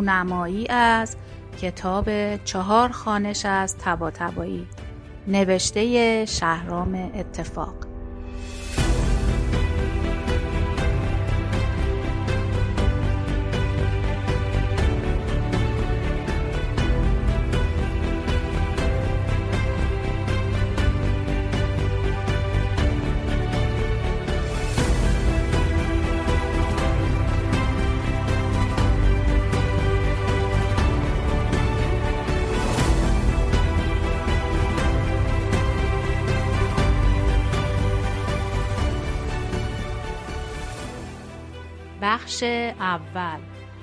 رونمایی از کتاب 4 خوانش از طباطبایی نوشته شهرام اتفاق. بخش اول.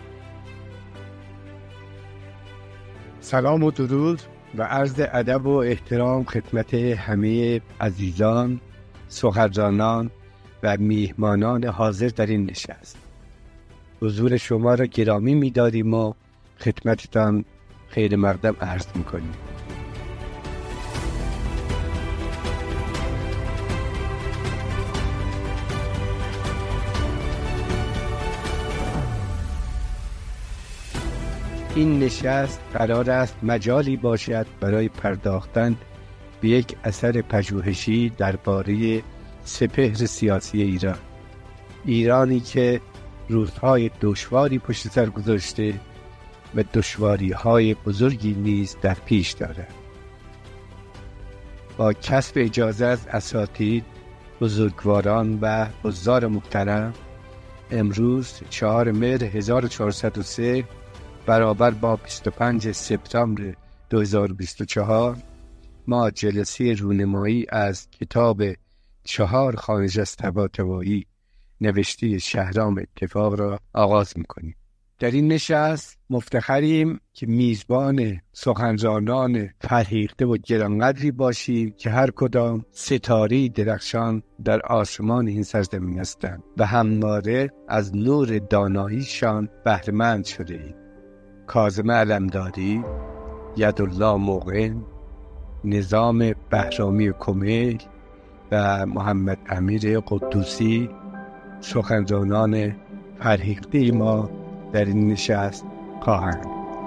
سلام و درود و عرض ادب و احترام خدمت همه عزیزان، سخنرانان و میهمانان حاضر در این نشست. حضور شما را گرامی می‌داریم و خدمتتان خیر مقدم عرض می‌کنیم. این نشست قرار است مجالی باشد برای پرداختن به یک اثر پژوهشی درباره سپهر سیاسی ایران. ایرانی که روزهای دشواری پشت سر گذاشته و دشواری‌های بزرگی نیز در پیش دارد. با کسب اجازه از اساتید، بزرگواران و حضار محترم، امروز 4 مهر 1403 برابر با 25 سپتامبر 2024 ما جلسه رونمایی از کتاب 4 خوانش از طباطبایی نوشته شهرام اتفاق را آغاز می‌کنیم. در این نشست مفتخریم که میزبان سخنرانان فرهیخته و گرانقدری باشیم که هر کدام ستاره‌ای درخشان در آسمان این سرزمین هستند و همواره از نور داناییشان بهره‌مند شده ایم. کاظم علمداری، یدالله موقن، نظام بهرامی کمیل و محمد امیر قدوسی سخنرانان فرهیخته ما در این نشست خواهند.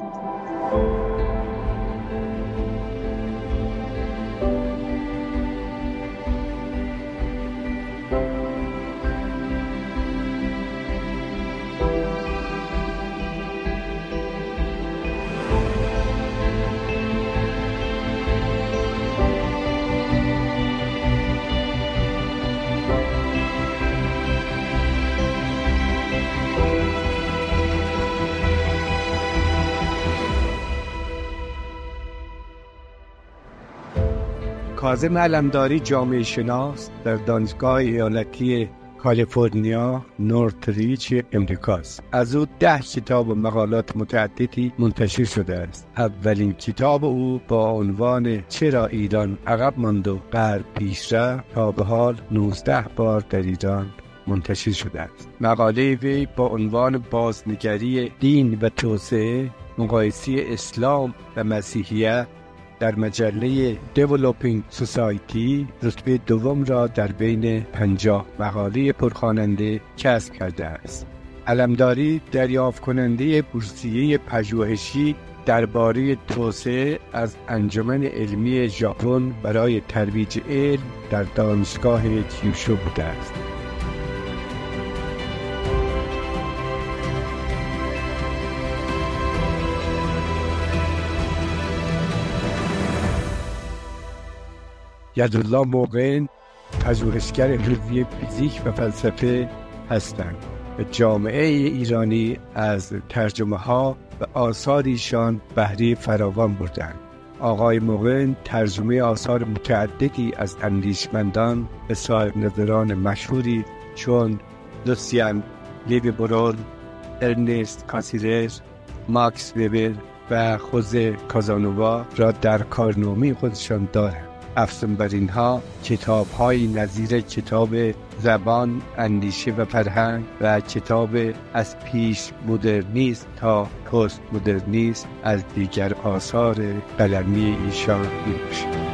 کاظم علمداری جامعه شناس در دانشگاه ایالتی کالیفرنیا نورتریچ امریکاست. از او 10 کتاب و مقالات متعددی منتشر شده است. اولین کتاب او با عنوان چرا ایران عقب ماند و غرب پیشرفت تا به حال 19 بار در ایران منتشر شده است. مقاله وی با عنوان بازنگری دین و توسعه، مقایسه اسلام و مسیحیت در مجله Developing Society رتبه دوم را در بین 50 مقاله پرخواننده کسب کرده است. علمداری دریافت کننده بورسیه پژوهشی درباره توسعه از انجمن علمی ژاپن برای ترویج علم در دانشگاه کیوشو بوده است. یدالله موقن پژوهشگر حوزه فیزیک و فلسفه هستند و جامعه ایرانی از ترجمه ها و آثار ایشان بهره فراوان بردند. آقای موقن ترجمه آثار متعددی از اندیشمندان و صاحب نظران مشهوری چون لوسیان لیوی برول، ارنست کاسیرر، ماکس وبر و خوزه کازانووا را در کارنامه خودشان دارند. افزون بر اینها کتاب‌های نظیر کتاب زبان، اندیشه و فرهنگ و کتاب از پیش مدرنیسم تا پست مدرنیسم از دیگر آثار قلمی ایشان می‌باشد.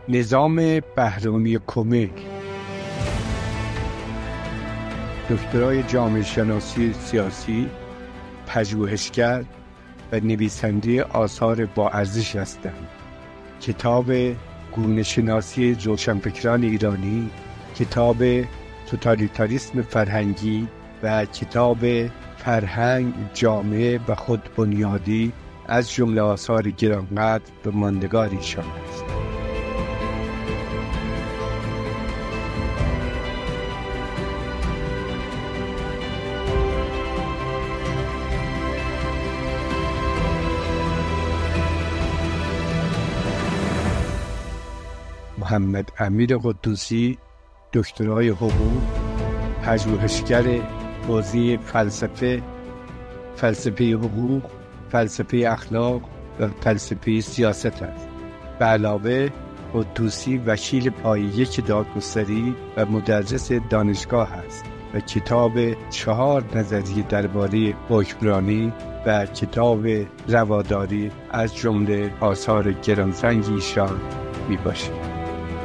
نظام بهرانی کمیک، دکترای جامعه شناسی سیاسی، پژوهشگر و نویسنده آثار با ارزش هستند. کتاب گونه شناسی روشنفکران ایرانی، کتاب توتالیتاریسم فرهنگی و کتاب فرهنگ، جامعه و خودبنیادی از جمله آثار گرانقدر و ماندگار ایشان است. محمد امیر قدوسی، دکترای حقوق، پژوهشگر حوزه فلسفه حقوق، فلسفه اخلاق و فلسفه سیاست است. به علاوه قدوسی وکیل پای 1 دادگستری و مدرس دانشگاه است و کتاب 4 نظریه درباره حکمرانی و کتاب رواداری از جمله آثار گرانسنگ ایشان میباشد.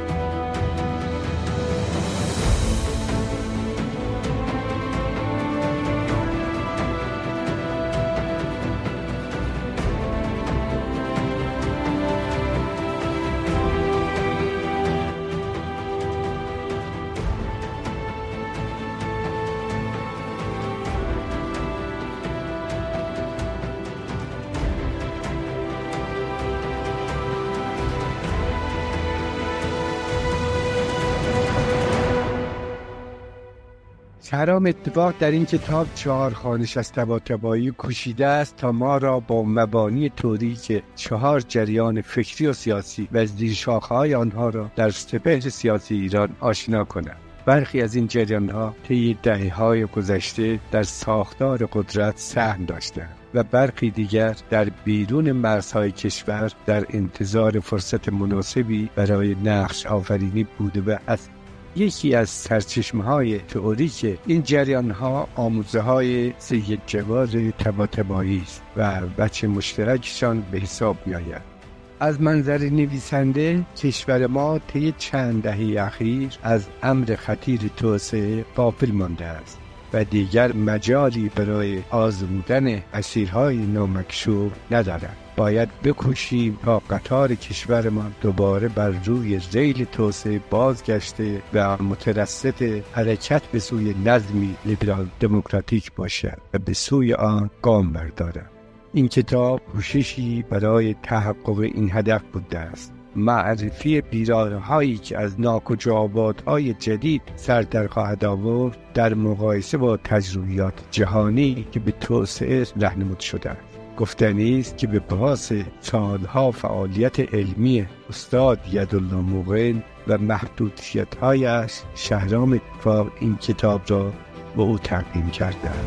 سرام اتفاق در این کتاب 4 خوانش از طباطبایی کوشیده است تا ما را با مبانی طوری که 4 جریان فکری و سیاسی و زیرشاخه‌های آنها را در سپهر سیاسی ایران آشنا کند. برخی از این جریان‌ها طی دهه‌های گذشته در ساختار قدرت سهم داشتند و برخی دیگر در بیرون مرزهای کشور در انتظار فرصت مناسبی برای نقش آفرینی بوده و است. یکی از سرچشمه‌های تئوریک این جریان‌ها آموزه‌های سید جواد طباطبایی است و بچه مشترکشان به حساب می‌آید. از منظر نویسنده کشور ما طی چند دهه اخیر از امر خطیر توسعه غافل مانده است و دیگر مجالی برای آزمودن اسیرهای نامکشوف ندارد. باید بکوشیم تا قطار کشورمان دوباره بر روی ریل توسعه بازگشته و مترصد حرکت به سوی نظمی لیبرال دموکراتیک باشد و به سوی آن گام بردارد. این کتاب کوششی برای تحقق این هدف بوده است. معرفی بیراههایی که از ناکجاوات‌های جدید سر در خواهد آورد در مقایسه با تجربیات جهانی که به توسعه راهنمود شده است. گفتنی است که به پاس سالها فعالیت علمی استاد یدالله موقن و محدودیت‌هایش شهرام اتفاق این کتاب را به او تقدیم کردند.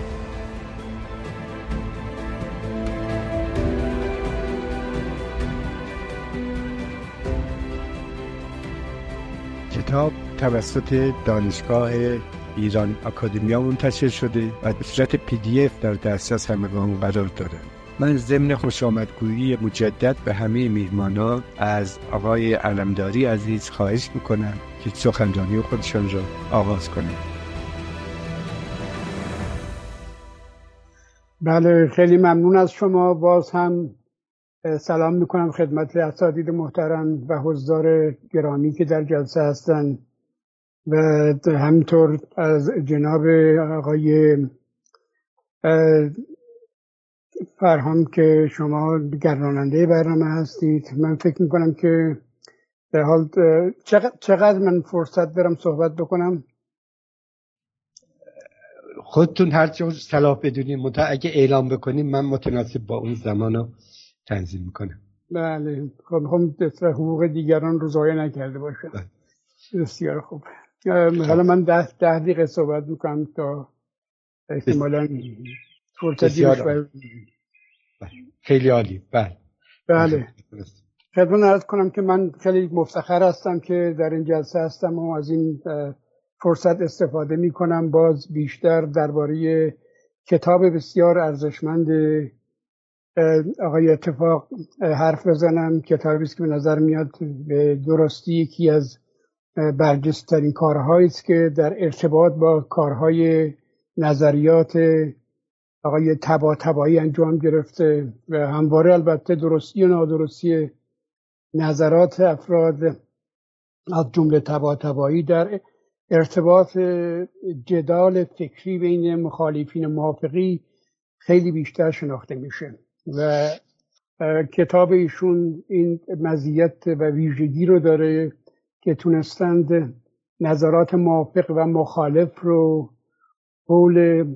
کتاب توسط دانشگاه ایران آکادمیا منتشر شده و به صورت PDF در دسترس همگان قرار دارد. من ضمن خوشامدگویی مجدد به همه میهمانان از آقای علمداری عزیز خواهش میکنم که سخنرانی خودشان را آغاز کنند. بله، خیلی ممنون از شما. باز هم سلام میکنم خدمت اساتید محترم و حضار گرامی که در جلسه هستند و همینطور از جناب آقای فرهام که شما گرداننده برنامه هستید. من فکر میکنم که در حال چقدر من فرصت دارم صحبت بکنم؟ خودتون هر چه صلاح بدونید، متأ اگه اعلام بکنید من متناسب با اون زمانو تنظیم میکنم. بله، خب حقوق دیگران رو ضایع نکرده باشه. بسیار خوب. حالا من 10 دقیقه صحبت میکنم تا احتمالاً فرصتی بشه. خیلی عالی. بله. خدمت عرض کنم که من خیلی مفتخر هستم که در این جلسه هستم و از این فرصت استفاده می کنم باز بیشتر درباره کتاب بسیار ارزشمند آقای اتفاق حرف بزنم. کتابی است که به نظر میاد به درستی یکی از برجسته‌ترین کارهایی است که در ارتباط با کارهای نظریات آقای طباطبایی انجام گرفته و همواره البته درستی و نادرستی نظرات افراد از جمله طباطبایی در ارتباط جدال فکری بین مخالفین موافقی خیلی بیشتر شناخته میشه و کتاب ایشون این مزیت و ویژگی رو داره که تونستند نظرات موافق و مخالف رو حول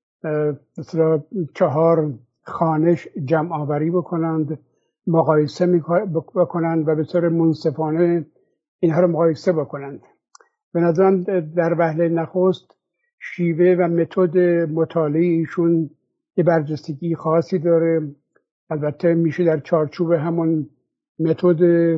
مثلا 4 خانش جمع آوری بکنند، مقایسه بکنند و به طور منصفانه اینها رو مقایسه بکنند. به نظرم در وهله نخست شیوه و متد مطالعه ایشون یه برجستگی خاصی داره. البته میشه در چارچوب همون متد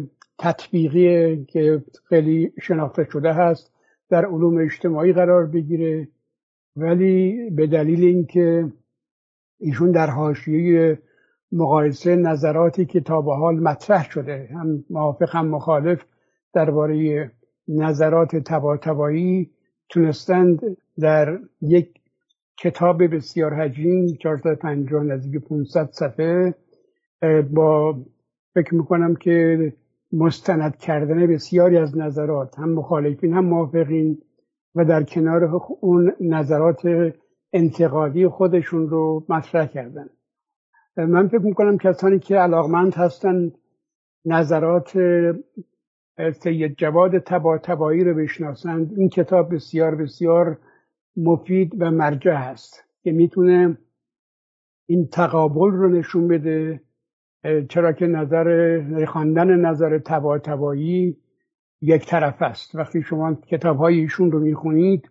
تطبیقی که خیلی شناخته شده هست در علوم اجتماعی قرار بگیره، ولی به دلیل اینکه ایشون در حاشیه مقایسه نظراتی که تا به حال مطرح شده، هم موافق هم مخالف، درباره نظرات طباطبایی تونستند در یک کتاب بسیار حجیم 450 نزدیک 500 صفحه با فکر میکنم که مستند کردن بسیاری از نظرات هم مخالفین هم موافقین و در کنار اون نظرات انتقادی خودشون رو مطرح کردن. من فکر میکنم کسانی که علاقمند هستن نظرات سید جواد طباطبایی رو بشناسند، این کتاب بسیار بسیار مفید و مرجع هست که میتونه این تقابل رو نشون بده، چرا که خواندن نظر طباطبایی یک طرف است. وقتی شما کتاب‌های ایشون رو میخونید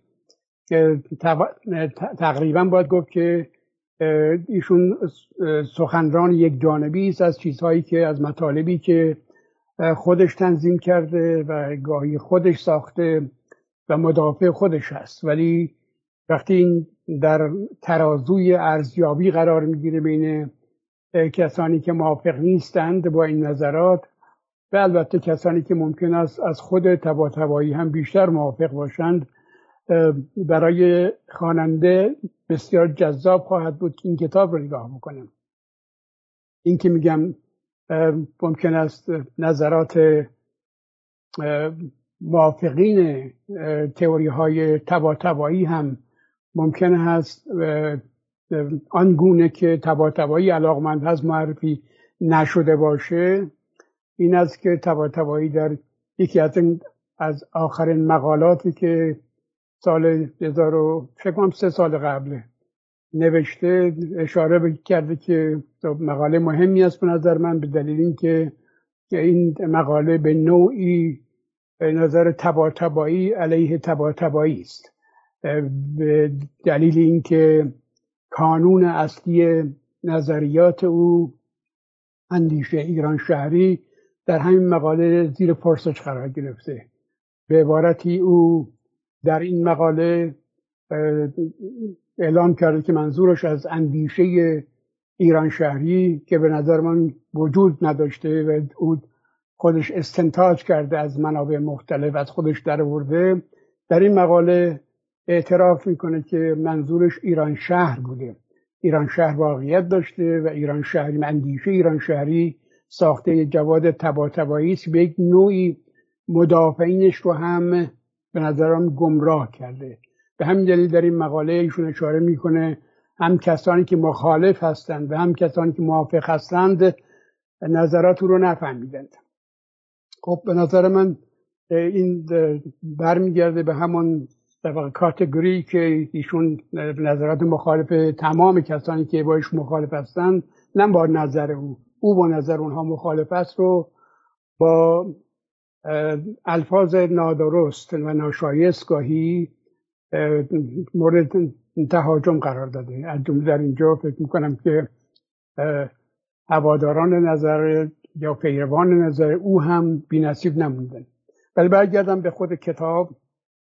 تقریبا باید گفت که ایشون سخنران یک جانبی است از چیزهایی که از مطالبی که خودش تنظیم کرده و گاهی خودش ساخته و مدافع خودش هست، ولی وقتی این در ترازوی ارزیابی قرار میگیره بین کسانی که موافق نیستند با این نظرات و البته کسانی که ممکن است از خود طباطبایی هم بیشتر موافق باشند، برای خواننده بسیار جذاب خواهد بود که این کتاب رو نگاه بکنم. این که میگم ممکن است نظرات موافقین تئوری های طباطبایی هم ممکن هست آنگونه که طباطبایی علاقمند هست معرفی نشده باشه. این است که طباطبایی در یکی از آخرین مقالاتی که سال 3 سال قبل نوشته اشاره کرده که مقاله مهمی است به نظر من، به دلیل اینکه این مقاله به نوعی نظر طباطبایی علیه طباطبایی است، به دلیل اینکه کانون اصلی نظریات او، اندیشه ایران شهری، در همین مقاله زیر پرسش قرار گرفته. به عبارتی او در این مقاله اعلام کرده که منظورش از اندیشه ایران شهری که به نظر من وجود نداشته و او خودش استنتاج کرده از منابع مختلف، از خودش درآورده، در این مقاله اعتراف میکنه که منظورش ایران شهر بوده. ایران شهر واقعیت داشته و ایران شهری، اندیشه ایران شهری ساخته جواد طباطبایی است، به یک نوعی مدافعینش رو هم به نظرم گمراه کرده. به همین دلیل در این مقاله ایشون اشاره میکنه هم کسانی که مخالف هستند و هم کسانی که موافق هستند نظرات رو نفهمیدند. خب به نظر من این برمیگرده به همون کاتگوری که ایشون نظرات مخالف تمام کسانی که باش مخالف هستند، نه با نظر او با نظر اونها مخالف است، رو با الفاظ نادرست و ناشایست گاهی مورد تهاجم قرار داده. از جمله در اینجا فکر میکنم که هواداران نظر یا پیروان نظر او هم بی‌نصیب نموندن. ولی برگردم به خود کتاب.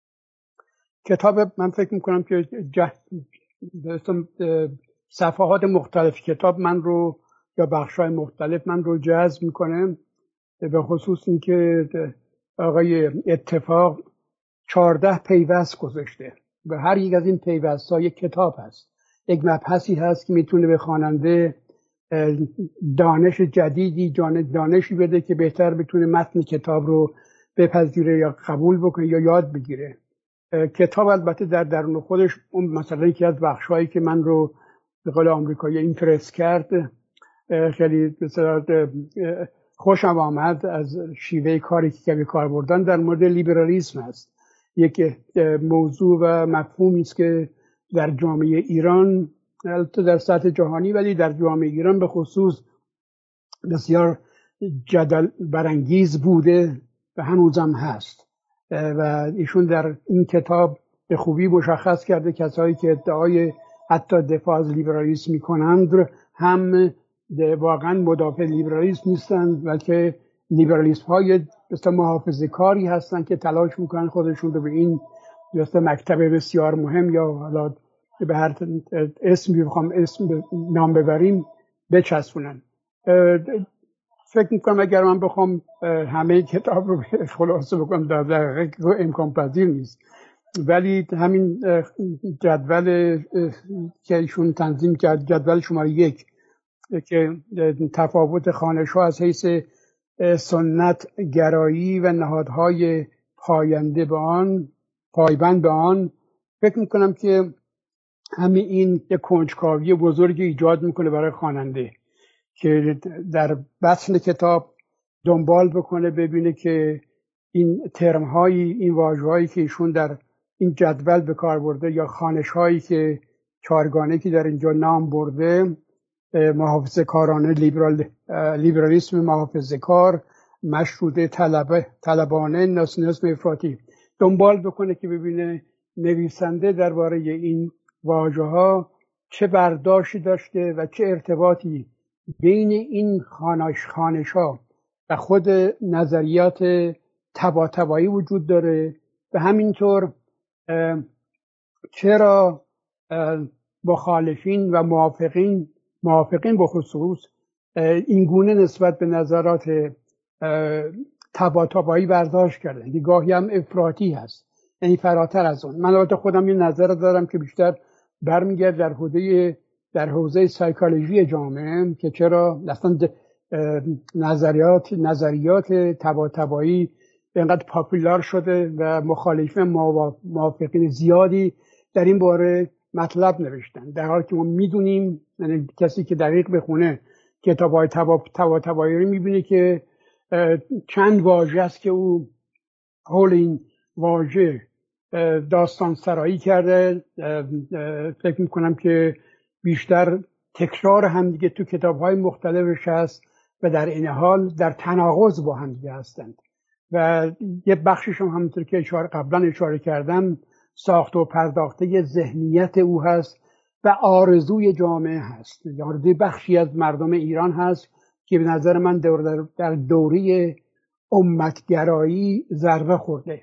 من فکر میکنم که صفحات مختلف کتاب من رو یا بخش‌های مختلف من رو جذب میکنه، به خصوص اینکه آقای اتفاق 14 پیوست گذاشته و هر یک از این پیوست‌ها یک کتاب هست، یک مبحثی هست که میتونه به خواننده دانش جدیدی، دانشی بده که بهتر بتونه متن کتاب رو بپذیره یا قبول بکنه یا یاد بگیره. کتاب البته در درون خودش اون مثلا یکی از بخش‌هایی که من رو به قول آمریکایی اینترست کرد، خیلی خوشم آمد از شیوه کاری که به کار بردن در مورد لیبرالیسم هست. یک موضوع و مفهومی است که در جامعه ایران، البته در سطح جهانی ولی در جامعه ایران به خصوص بسیار جدل برانگیز بوده و هنوزم هست و ایشون در این کتاب به خوبی مشخص کرده کسایی که ادعای حتی دفاع از لیبرالیسم میکنند هم واقعا مدافع لیبرالیسم نیستند، بلکه لیبرالیسم های مثل محافظه کاری هستند که تلاش میکنن خودشون رو به این مکتب بسیار مهم یا حالا به هر اسمی بخوام اسم نام ببریم بچسبونن. فکر میکنم اگر من بخوام همه کتاب رو خلاصه بکنم در دقیقه امکان پذیر نیست، ولی همین جدول که ایشون تنظیم کرد، جدول شماره 1 که تفاوت خوانش‌ها از حیث سنت گرایی و نهادهای پایبند به آن، فکر میکنم که همین این یک کنجکاوی بزرگی ایجاد میکنه برای خواننده که در بطن کتاب دنبال بکنه ببینه که این ترم‌هایی، این واژه‌هایی که ایشون در این جدول به کار برده یا خوانش‌هایی که چهارگانه که در اینجا نام برده، محافظه کارانه، لیبرالیسم محافظه کار، مشروطه طلبانه، ناسیونالیسم افراطی، دنبال بکنه که ببینه نویسنده درباره این واژه‌ها چه برداشتی داشته و چه ارتباطی بین این خوانش‌ها و خود نظریات طباطبایی وجود داره و همینطور چرا مخالفین و موافقین به خصوص این گونه نسبت به نظرات طباطبایی برداشت کردن که گاهی هم افراطی هست، یعنی فراتر از اون. من البته خودم این نظر دارم که بیشتر برمیگرد در حوزه سایکولوژی جامعه که چرا اصلا نظریات طباطبایی اینقدر پاپولار شده و مخالفین موافقین زیادی در این باره مطلب نوشتن، در حالی که ما میدونیم، یعنی کسی که دقیق بخونه کتاب‌های طباطبایی رو میبینه که چند واژه است که او حول این واژه داستان سرایی کرده. فکر میکنم که بیشتر تکرار همدیگه تو کتاب‌های مختلفش هست و در این حال در تناقض با همدیگه هستند و یه بخشش هم همونطور که قبلا اشاره کردم ساخت و پرداخته ذهنیت او هست و آرزوی جامعه هست. آرزوی بخشی از مردم ایران هست که به نظر من در دوره امتگرایی ضربه خورده،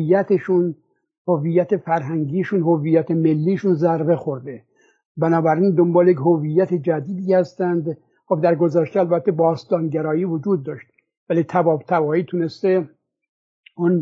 هویت فرهنگیشون، هویت ملیشون ضربه خورده، بنابراین دنبال یک هویت جدیدی هستند. خب در گذشته البته باستانگرایی وجود داشت ولی طباطبایی تونسته اون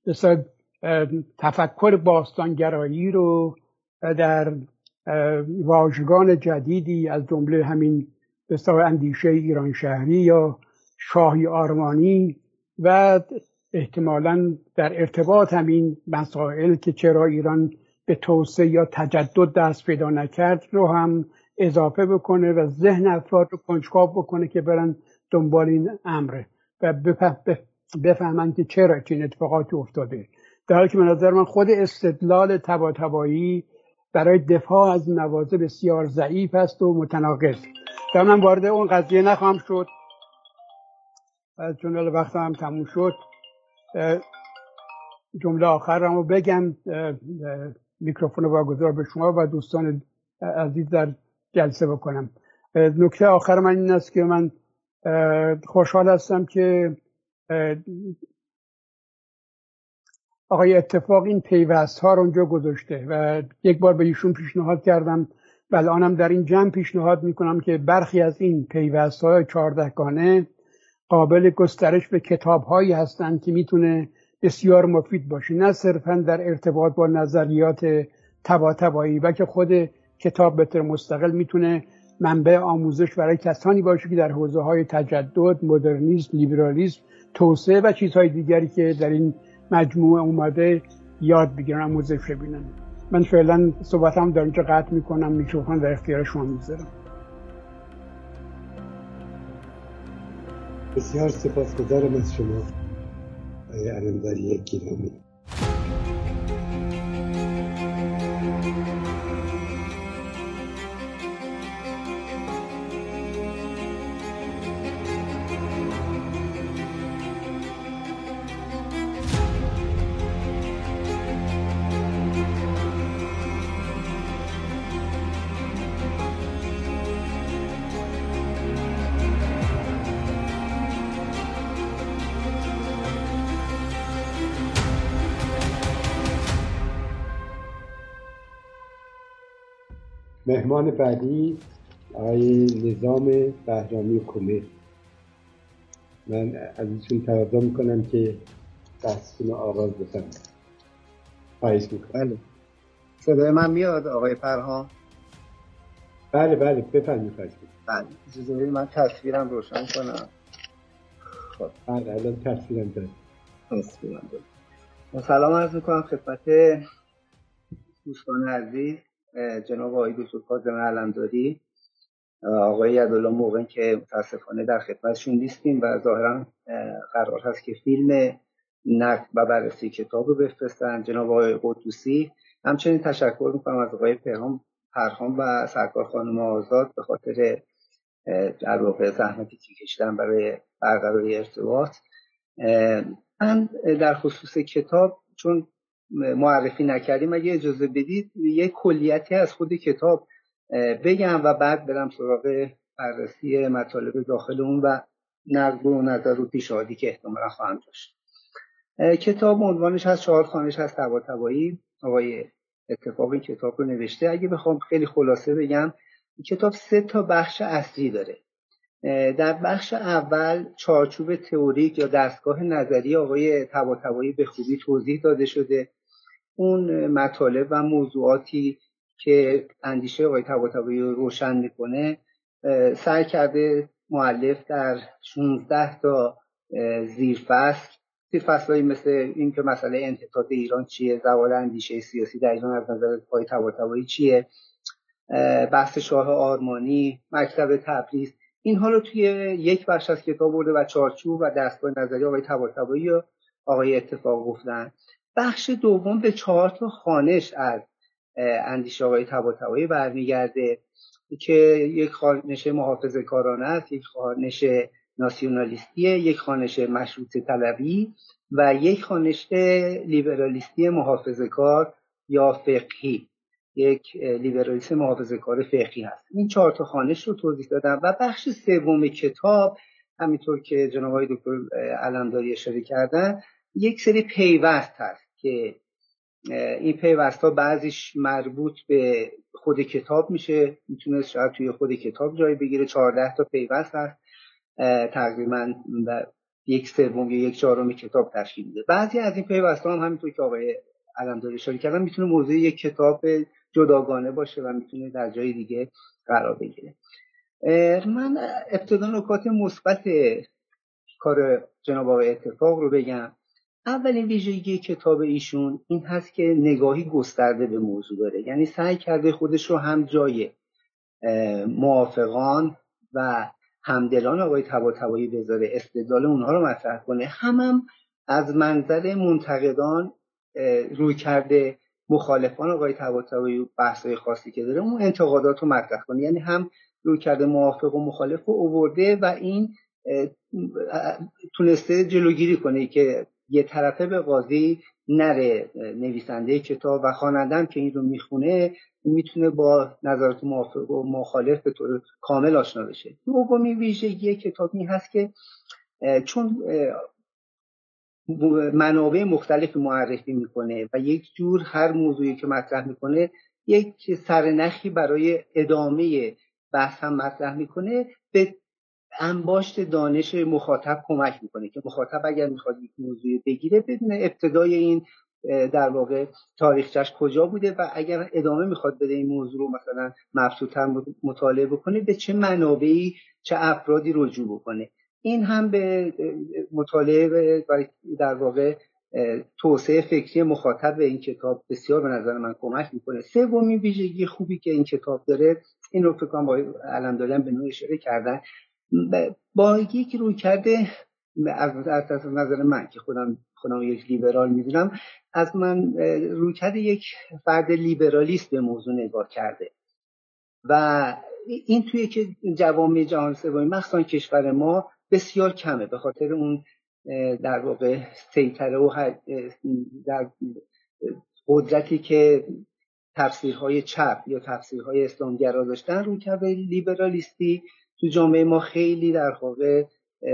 تفکر باستانگرایی رو در واژگان جدیدی از جمله همین اندیشه ایران شهری یا شاهی آرمانی و احتمالاً در ارتباط همین مسائل که چرا ایران به توسعه یا تجدد دست پیدا نکرد رو هم اضافه بکنه و ذهن افراد رو کنجکاو بکنه که برن دنبال این امره و بفهمن که چرا چنین اتفاقاتی افتاده. در حالی که به نظر من خود استدلال طباطبایی برای دفاع از مواضع بسیار ضعیف است و متناقض. در من وارد اون قضیه نخواهم شد چون وقت هم تموم شد. جمله آخر رو بگم، میکروفون رو واگذار به شما و دوستان عزیز در جلسه بکنم. نکته آخر من این است که من خوشحال هستم که آقای اتفاق این پیوست ها رو اونجا گذاشته و یک بار به ایشون پیشنهاد کردم و الانم در این جمع پیشنهاد میکنم که برخی از این پیوست‌های 14گانه قابل گسترش به کتاب‌هایی هستند که میتونه بسیار مفید باشه، نه صرفاً در ارتباط با نظریات طباطبایی، بلکه خود کتاب به طور مستقل میتونه منبع آموزش برای کسانی باشه که در حوزه‌های تجدد، مدرنیسم، لیبرالیسم، توسعه و چیزهای دیگری که در این مجموعه اومده یاد بگیرن، آموزش ببینن. من فعلا صحبتم در اینجا قطع میکنم، میکروفون در اختیار شما میذارم. بسیار سپاسگزارم از شما آقای علمداری گرامی. مهمان بعدی آقای نظام بهرامی کمه. من از ایشون تقاضا میکنم که بحثتون رو آغاز بکنم. خواهش میکنم. بله. صدای من میاد آقای فرهان؟ بله بفرمایید. بله. اجازه بدید من تصویرم روشن کنم. خب بله الان تصویرم دارم. سلام عرض میکنم خدمت دوستان عزیز، جناب آقای دکتر کاظم علمداری، آقای یدالله موقن که متاسفانه در خدمتشون نیستیم و ظاهرا قرار هست که فیلم نقد و بررسی کتاب رو بفرستن، جناب آقای قدوسی. همچنین تشکر میکنم از آقای پرهام و سرکار خانم آزاد به خاطر در واقع زحمتی که کشیدن برای برقراری ارتباط. من در خصوص کتاب چون معرفی نکردیم، اگه اجازه بدید یک کلیتی از خود کتاب بگم و بعد برم سراغ بررسی مطالب داخل اون و نقد و نظر و پیشنهادی که احتمالا خواهم داشت. کتاب عنوانش هست 4 خانش از طباطبایی. آقای اتفاقی کتاب رو نوشته. اگه بخوام خیلی خلاصه بگم، کتاب 3 بخش اصلی داره. در بخش اول چارچوب تئوریک یا دستگاه نظری آقای طباطبایی به خوبی توضیح داده شده. اون مطالب و موضوعاتی که اندیشه آقای طباطبایی رو روشن میکنه سعی کرده مؤلف در 16 تا زیرفصل‌هایی مثل این که مسئله انحطاط ایران چیه، زوال اندیشه سیاسی در ایران از نظر آقای طباطبایی چیه، بحث شاه آرمانی، مکتب تبریز، اینها رو توی یک بخش از کتاب برده و چارچوب و دستگاه نظری آقای طباطبایی و آقای اتفاق گفتن. بخش دوم به 4 خوانش از اندیشه آقای طباطبایی برمیگرده که یک خوانش محافظه‌کارانه است، یک خوانش ناسیونالیستیه، یک خوانش مشروطه طلبی و یک خوانش لیبرالیستی محافظه‌کار یا فقهی، یک لیبرالیسم محافظه‌کار فقهی هست. این 4 خوانش رو توضیح دادم. و بخش سوم کتاب همینطور که جناب آقای دکتر علمداری اشاره کردن، یک سری پیوست هست که این پیوست ها بعضیش مربوط به خود کتاب میشه، میتونه شاید توی خود کتاب جای بگیره. 14 پیوست هست تقریبا و 1/3 یا 1/4 کتاب تشکیل میده. بعضی از این پیوست ها هم همینطور که آقای علمداری اشاره کردن میتونه موضوع یک کتاب جداگانه باشه و میتونه در جای دیگه قرار بگیره. من ابتدا نکات مثبت کار جناب آقای اتفاق رو بگم. اولین ویژگی کتاب ایشون این هست که نگاهی گسترده به موضوع داره، یعنی سعی کرده خودش رو هم جای موافقان و همدلان آقای طباطبایی بذاره، استدلال اونها رو مطرح کنه، هم از منظر منتقدان روی کرده مخالفان آقای طباطبایی بحث‌های خاصی که داره اون انتقادات رو مطرح کنه، یعنی هم روی کرده موافق و مخالف رو آورده و این تونسته جلوگیری کنه که یه طرفه به قاضی نره نویسنده کتاب و خواننده هم که این رو میخونه میتونه با نظرات موافق و مخالف به طور کامل آشنا بشه. دومین ویژگی کتاب این هست که چون منابع مختلف معرفی میکنه و یک جور هر موضوعی که مطرح میکنه یک سرنخی برای ادامه بحث هم مطرح میکنه، به انباشت دانش مخاطب کمک میکنه که مخاطب اگر میخواد یک موضوع بگیره بدونه ابتدای این در واقع تاریخچش کجا بوده و اگر ادامه میخواد بده این موضوع رو مثلا مبسوط‌تر مطالعه بکنه به چه منابعی، چه افرادی رجوع بکنه. این هم به مطالعه و در واقع توسعه فکری مخاطب به این کتاب بسیار به نظر من کمک میکنه. سومین ویژگی خوبی که این کتاب داره، این رو فکر کنم با علمداری به نوعی اشاره کردن، با یک روی کرده از نظر من که خودم یک لیبرال میدونم، از من روی کرده یک فرد لیبرالیست به موضوع نگاه کرده و این توی که جوامع جهان سوم مخصوصا کشور ما بسیار کمه، به خاطر اون در واقع سیطره و در قدرتی که تفسیرهای چپ یا تفسیرهای اسلامگرا داشتن، روی کرده لیبرالیستی تو جامعه ما خیلی در واقع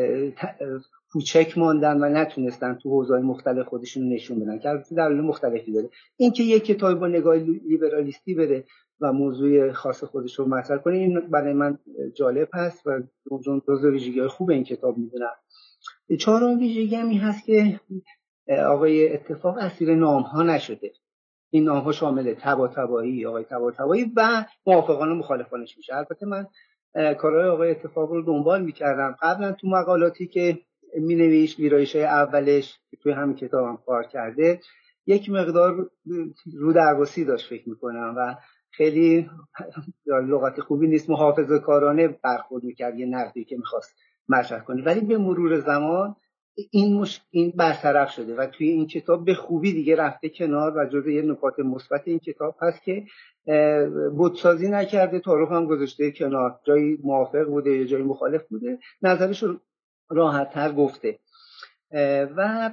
کوچک ماندن و نتونستن تو حوزه‌های مختلف خودشون نشون بدن که البته دلایل مختلفی داره. این که یک کتاب با نگاه لیبرالیستی بره و موضوع خاص خودش رو مطرح کنه، این برای من جالب هست و جزو ویژگی‌های خوب این کتاب میدونم. چهارمین ویژگی هم این هست که آقای اتفاق اسیر نام‌ها نشده. این نام‌ها شامل طباطبایی، آقای طباطبایی و موافقان و مخالفانش میشه. البته من کارهای آقای اتفاق رو دنبال میکردم قبلا تو مقالاتی که مینوشت، ویرایش‌های اولش که توی همین کتابم کار کرده، یک مقدار رو درواسی داشت فکر میکنم و خیلی لغت خوبی نیست، محافظه‌کارانه برخورد میکرد یه نقدی که میخواست مطرح کنه، ولی به مرور زمان این برطرف شده و توی این کتاب به خوبی دیگه رفته کنار و جزو یه نکات مثبت این کتاب هست که بتسازی نکرده، تعارف هم گذاشته کنار، جایی موافق بوده یا جایی مخالف بوده نظرش رو راحت تر گفته. و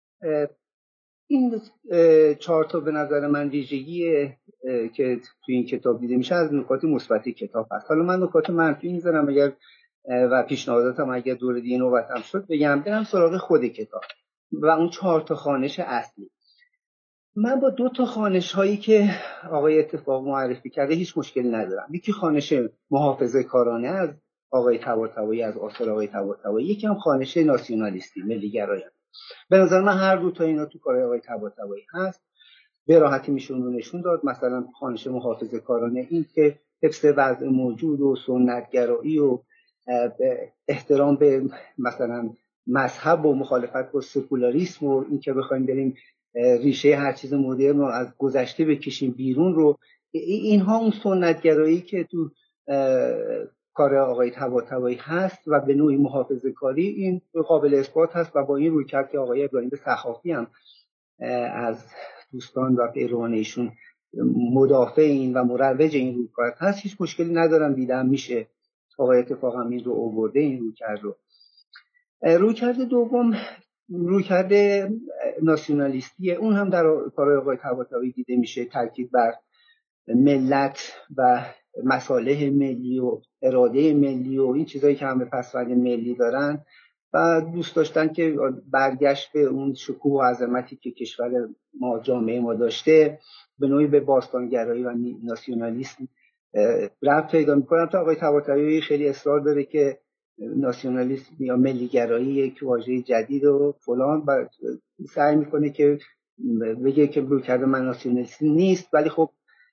این 4 تا به نظر من ویژگیه که توی این کتاب دیده میشه از نکات مثبت کتاب هست. حالا من نکات منفی میذارم اگر و پیشنهاداتم اگر دور دیگه نوبتم شد بگم. برم سراغ خود کتاب و اون 4 تا خوانش اصلی. من با 2 تا خوانش هایی که آقای اتفاق معرفی کرده هیچ مشکلی ندارم. یکی خوانش محافظه‌کارانه از آقای طباطبایی، از آثار آقای طباطبایی، یکی هم خوانش ناسیونالیستی، ملی‌گرایانه. به نظر من هر دو تا اینا تو کارهای آقای طباطبایی هست، به راحتی میشه اون رو نشون داد. مثلا خوانش محافظه‌کارانه این که حفظ وضع موجود و سنت‌گرایی و احترام به مثلا مذهب و مخالفت با سکولاریسم و این که بخوایم بریم ریشه هر چیز مدرن رو از گذشته بکشیم بیرون رو، اینها اون سنت‌گرایی که تو کار آقای طباطبایی هست و به نوعی محافظه‌کاری، این قابل اثبات هست و با این رویکرد که آقای ابراهیم سخاوی هم از دوستان و پیروان ایشون مدافع این و مروج این رویکرد هست، هیچ مشکلی ندارم، دیدم میشه. آقای اتفاق هم این رو آورده، این رویکرد رو. رویکرد دوم رویکرد ناسیونالیستیه، اون هم در کارهای آقای طباطبایی دیده میشه، تاکید بر ملت و مصالح ملی و اراده ملی و این چیزایی که همه پسوند ملی دارن و دوست داشتن که برگشت به اون شکوه و عظمتی که کشور ما، جامعه ما داشته، به نوعی به باستانگرایی و ناسیونالیسم ربط پیدا میکنن. تا آقای طباطبایی خیلی اصرار داره که ناسیونالیسم یا ملیگرایی یک واژه جدید و فلان، و سعی میکنه که بگه که رویکرد من ناسیونالیسم نیست، ولی خب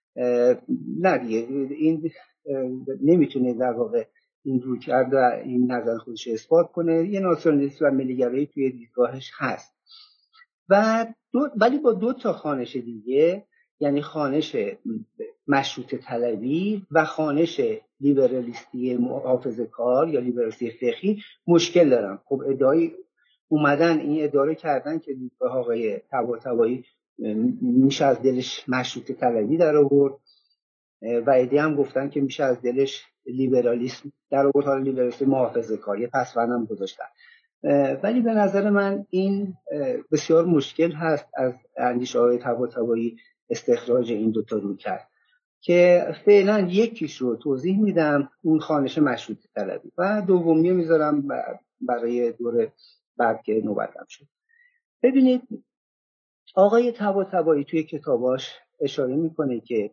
نه دیگه، این نمیتونه در واقع این رویکرد و این نظر خودش اثبات کنه. یه ناسیونالیسم و ملیگرایی توی دیدگاهش هست ولی با 2 تا خوانش دیگه، یعنی خوانش مشروطه طلبی و خوانش لیبرالیستی محافظه‌کار یا لیبرالیستی فقهی مشکل دارم. خب ادعای اومدن این ادعا کردن که دیدگاه آقای طباطبایی میشه از دلش مشروطه طلبی در آورد و ایده هم گفتن که میشه از دلش لیبرالیسم در آورد، حالا لیبرالیسم محافظه‌کار، یه پسوندم گذاشتن. ولی به نظر من این بسیار مشکل هست از اندیشه های طباطبایی استخراج این 2 تا رویکرد که فعلا یکیش رو توضیح میدم، اون خوانش مشروطه طلبی، و دومی میذارم برای دور بعد که نوبتم شد. ببینید آقای طباطبایی توی کتاباش اشاره میکنه که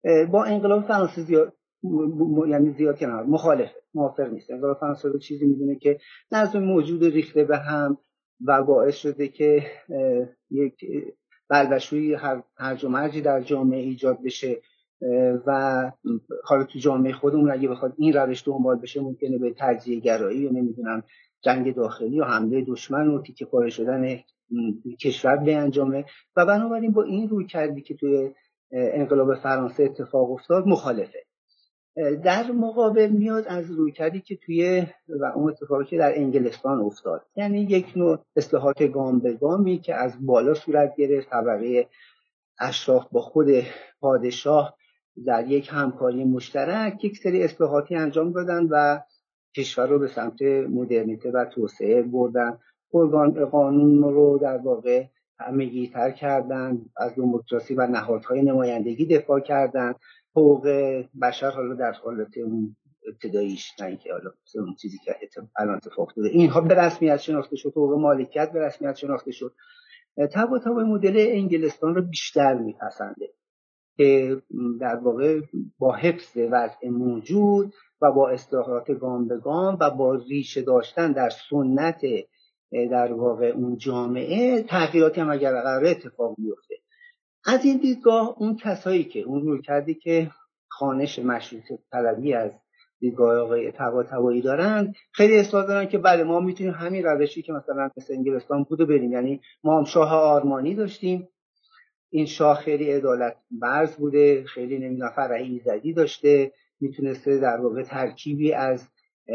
با انقلاب فرانسه یعنی زیاد کنار موافق نیست. انقلاب فرانسه رو چیزی میدونه که نظم موجود ریخته به هم و باعث شده که یک بلبشویی هرج و مرجی در جامعه ایجاد بشه و حالا تو جامعه خودمون اگه بخواد این روش دنبال بشه ممکنه به تجزیه گرایی یا نمیدونم جنگ داخلی و حمله دشمن و تیکه پاره شدن کشور به انجامه و بنابراین با این روی کردی که توی انقلاب فرانسه اتفاق افتاد مخالفه. در مقابل میاد از روی کردی که توی و اون اتفاقی که در انگلستان افتاد، یعنی یک نوع اصلاحات گام به گامی که از بالا صورت گرفت، طبقه اشراف با خود پادشاه در یک همکاری مشترک یک سری اصلاحاتی انجام دادن و کشور رو به سمت مدرنیته و توسعه بردن. قانون رو در واقع همگی‌تر کردن، از دموکراسی و نهادهای نمایندگی دفاع کردن، حقوق بشر حالا در حالت اون ابتداییش، نه اینکه حالا اون چیزی که الان اتفاق افتاده، اینها به رسمیت شناخته شد، حقوق مالکیت به رسمیت شناخته شد. طباطبایی مدل انگلستان رو بیشتر میپسنده که در واقع با حفظ وضع موجود و با اصلاحات گام به گام و با ریشه داشتن در سنت در واقع اون جامعه تغییراتی هم اگر قراره اتفاق بیفته. از این دیدگاه اون کسایی که اون روی کردی که خوانش مشروطه طلبی از دیدگاه آقای طباطبایی دارن خیلی اصرار دارن که بله ما میتونیم همین روشی که مثلا مثل انگلستان بوده بریم. یعنی ما هم شاه آرمانی داشتیم، این شاه خیلی عدالت ورز بوده، خیلی نمیدونم فرهی ایزدی داشته، میتونسته در واقع ترکیبی از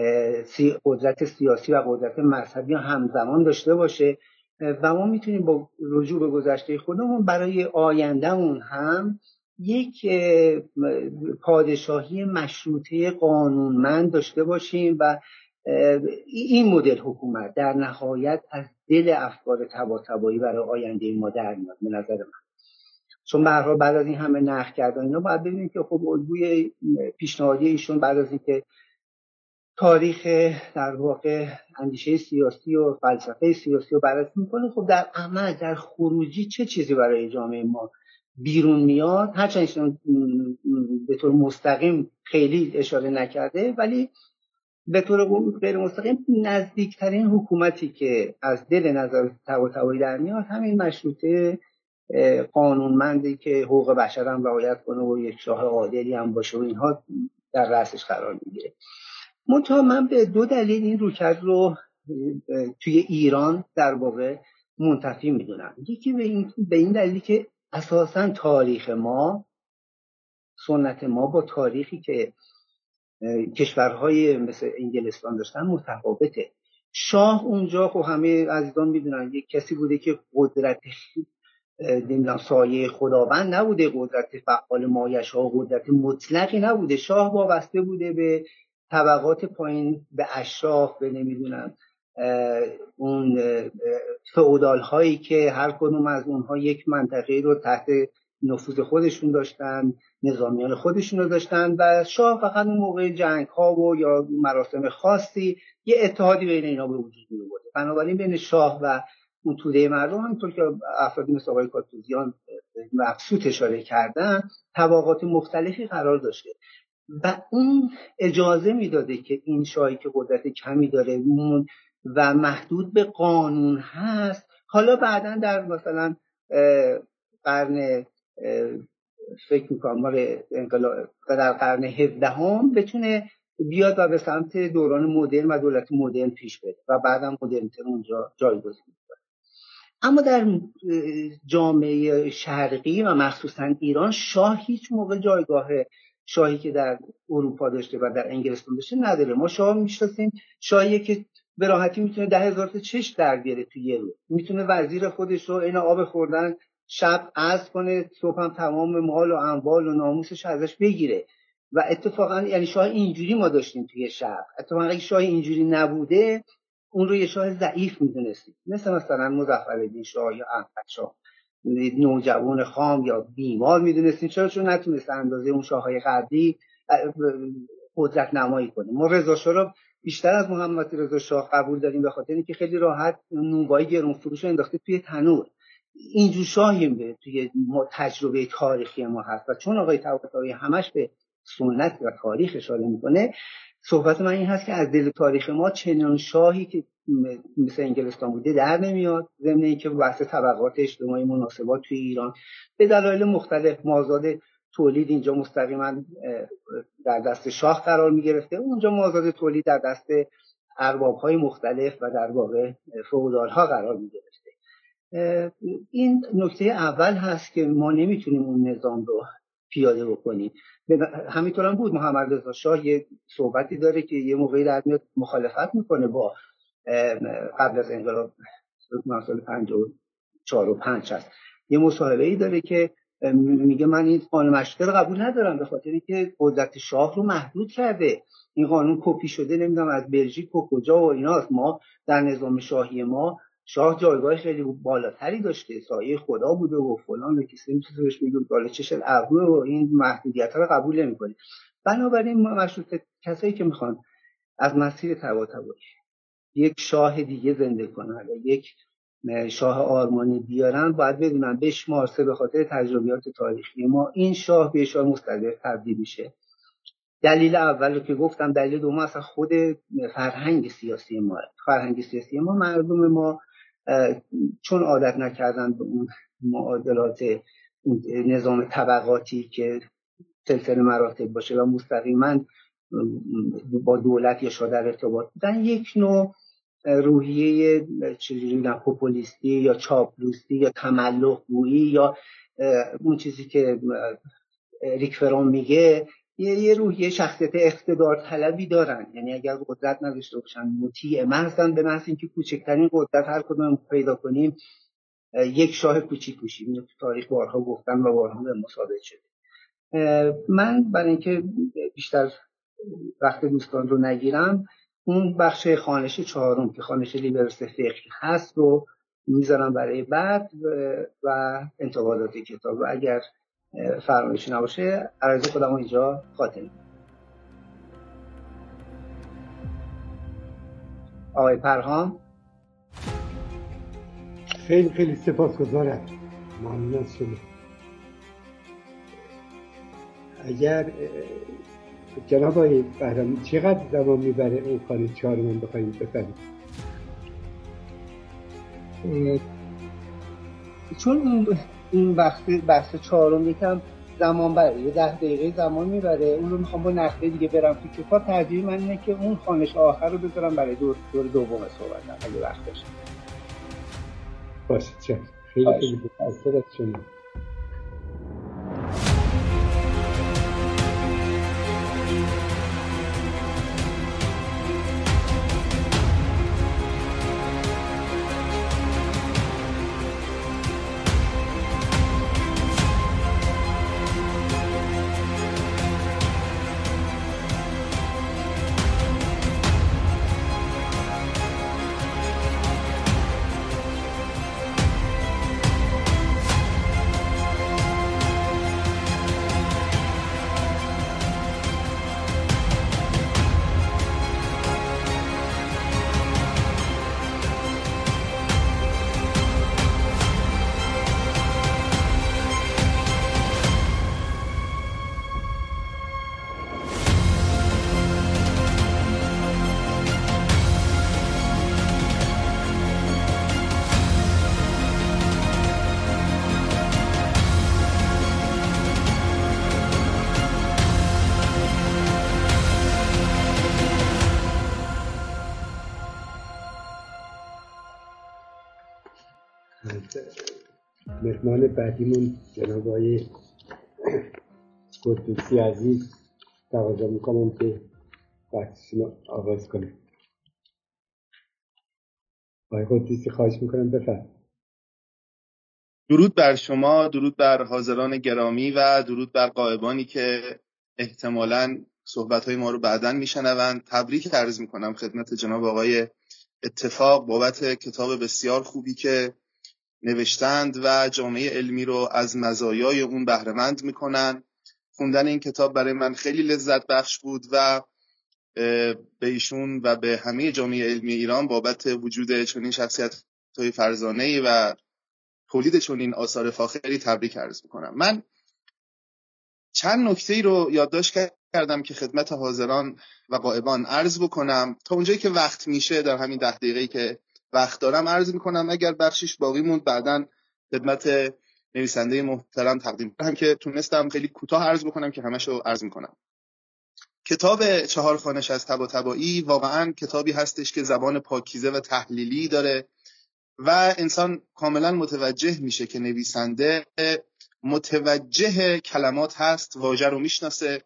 قدرت سیاسی و قدرت مذهبی همزمان داشته باشه و ما میتونیم با رجوع به گذشته خودمون برای آیندهمون هم یک پادشاهی مشروطه قانونمند داشته باشیم و این مدل حکومت در نهایت از دل افکار طباطبایی برای آینده ما در میاد به نظر من. چون به هر حال بعد از این همه نقد کردن اینا باید ببینید که خب الگوی پیشنهادی ایشون بعد از اینکه تاریخ در واقع اندیشه سیاسی و فلسفه سیاسی رو بررسی میکنه، خب در عمل در خروجی چه چیزی برای جامعه ما بیرون میاد، هرچند به طور مستقیم خیلی اشاره نکرده ولی به طور غیر مستقیم نزدیکترین حکومتی که از دل نظر طباطبایی در میاد همین مشروطه قانونمندی که حقوق بشر هم رعایت کنه و یک شاه عادلی هم باشه و اینها در رأسش قرار میگیره. منتها من به دو دلیل این رویکرد رو توی ایران در واقع منتفی میدونم. یکی به این دلیلی که اساساً تاریخ ما، سنت ما با تاریخی که کشورهای مثل انگلستان داشتن متفاوته. شاه اونجا خب همه عزیزان میدونن یک کسی بوده که قدرت سایه خداوند نبوده، قدرت فعال مایش‌ها قدرت مطلقی نبوده. شاه وابسته بوده به طبقات پایین، به اشراف، به نمیدونم اون فئودال هایی که هر کدوم از اونها یک منطقه رو تحت نفوذ خودشون داشتن، نظامیان خودشون رو داشتن و شاه فقط اون موقع جنگ ها و یا مراسم خاصی یه اتحادی بین اینا به وجود می آورد. بنابراین بین شاه و اون توده مردم، همونطور که افرادی مثل آقای کاتوزیان مبسوط اشاره کردن، طبقات مختلفی قرار داشته و اون اجازه میداده که این شاهی که قدرت کمی داره و محدود به قانون هست، حالا بعداً در مثلا قرن فکر میکنم در قرن 17 بتونه بیاد و به سمت دوران مدرن و دولت مدرن پیش بره و بعدم مدرنیته اونجا جایگزین کنه. اما در جامعه شرقی و مخصوصا ایران شاه هیچ موقع جایگاه شاهی که در اروپا داشته و در انگلستان داشته نداره. ما شاه میشناسیم شاهی که به راحتی میتونه 10,000 تا چشم در بیاره توی یه روز، میتونه وزیر خودش رو این آب خوردن شب عزل کنه، صبح هم تمام مال و اموال و ناموسش ازش بگیره و اتفاقا یعنی شاه اینجوری ما داشتیم توی شهر. اتفاقا اگه شاه اینجوری نبوده اون رو یه شاه ضعیف میدونستیم، مثلا مظفرالدین شاه یا احمد شاه، نوجوان خام یا بیمار میدونستیم. چون نتونست اندازه اون شاههای قبلی قدرت نمایی کنه. ما رضا شاه رو بیشتر از محمد رضا شاه قبول داریم به خاطر اینکه خیلی راحت نونوایی گرون فروش انداخته توی تنور. اینجور شاهی توی تجربه تاریخی ما هست و چون آقای طباطبایی همش به سنت و تاریخ اشاره میکنه، صحبت من این هست که از دل تاریخ ما چنان شاهی که مثل انگلستان بوده در نمیاد، ضمن اینکه بحث طبقات اجتماعی مناسبات توی ایران به دلایل مختلف مازاد تولید اینجا مستقیما در دست شاه قرار میگرفته، اونجا مازاد تولید در دست ارباب‌های مختلف و در واقع فئودال‌ها قرار میگرفته. این نکته اول هست که ما نمیتونیم اون نظام رو پیاده بکنیم. همینطور هم بود. محمد رضا شاه یه صحبتی داره که یه موقعی در میاد مخالفت میکنه با قبل از انقلاب سال 54 و 5 هست، یه مصاحبه‌ای داره که میگه من این قانون مشروطه رو قبول ندارم به خاطر اینکه قدرت شاه رو محدود کرده، این قانون کپی شده نمیدونم از بلژیک و کجا و ایناست. ما در نظام شاهی ما شاه جایگاه خیلی بالاتری داشته، سایه خدا بوده و فلان و کسی نمیتونه بهش بگه بالا چشم ابرو و این محدودیت‌ها رو قبول نمی‌کنه. بنابراین مشروطه کسایی که میخوان از مسیر طباطبایی یک شاه دیگه زنده کنن و یک شاه آرمانی بیارن، باید بدونن بشمارسه به خاطر تجربیات تاریخی ما این شاه به شاه مستقر تبدیل میشه. دلیل اول رو که گفتم، دلیل دوم اصلا خود فرهنگ سیاسی ما. فرهنگ سیاسی ما، مردم ما چون عادت نکردن به اون معادلات نظام طبقاتی که سلسله مراتب باشه و مستقیما با دولت یا شاه در ارتباط بودن، یک نوع روحیه چجوری پوپولیستی یا چاپلوسی یا تملق گویی یا اون چیزی که ریک فرون میگه یه روحیه شخصیت اقتدار طلبی دارن. یعنی اگر قدرت نداشته باشن مطیع محضن به محض اینکه کوچکترین قدرت هر کدوم پیدا کنیم یک شاه کوچیک میشیم. تو تاریخ بارها گفتن و بارها به ثابت شده. من برای اینکه بیشتر وقت دوستان رو نگیرم، اون بخش خوانش چهارم که خوانش لیبرس فقهی هست رو میذارم برای بعد و انتقادات کتاب، و اگر فرمایش نباشه عرض خودم اینجا خاتمه. آقای پرهام. خیلی خیلی سپاسگزارم، ممنون از شما. اگر جناب آقای بهرامی چقدر زمان میبره اون خانه چهارم بخوایم بفهمیم؟ چون این بحث چهارم یکم زمان بره، یه 10 دقیقه زمان میبره، اون رو میخوام با نقطه دیگه برم تو کتاب. ترجیح من اینه که اون خوانش آخر رو بذارم برای دور دوم صحبت اگه وقت باشه. باشه چه خیلی خیلی متشکرم از شما. مهمان بعدیمون جناب آقای قدوسی عزیز تقاضا میکنم که بحثشون رو آغاز کنه. آقای قدوسی خواهش میکنم بفرمایید. درود بر شما، درود بر حاضران گرامی و درود بر غایبانی که احتمالاً صحبت‌های ما رو بعداً میشنوند. تبریک عرض میکنم خدمت جناب آقای اتفاق بابت کتاب بسیار خوبی که نوشتند و جامعه علمی رو از مزایای اون بهره مند میکنن. خوندن این کتاب برای من خیلی لذت بخش بود و به ایشون و به همه جامعه علمی ایران بابت وجود چنین شخصیت‌های فرزانه‌ای و تولید چنین آثار فاخری تبریک عرض میکنم. من چند نکته رو یادداشت کردم که خدمت حاضران و غائبان عرض بکنم. تا اونجایی که وقت میشه در همین 10 دقیقه‌ای که وقت دارم عرض میکنم. اگر بخشش باقی موند بعداً خدمت نویسنده محترم تقدیم کنم که تونستم خیلی کوتاه عرض بکنم که همشو عرض میکنم. کتاب 4 خانش از طباطبایی واقعاً کتابی هستش که زبان پاکیزه و تحلیلی داره و انسان کاملا متوجه میشه که نویسنده متوجه کلمات هست، واژه رو میشناسه،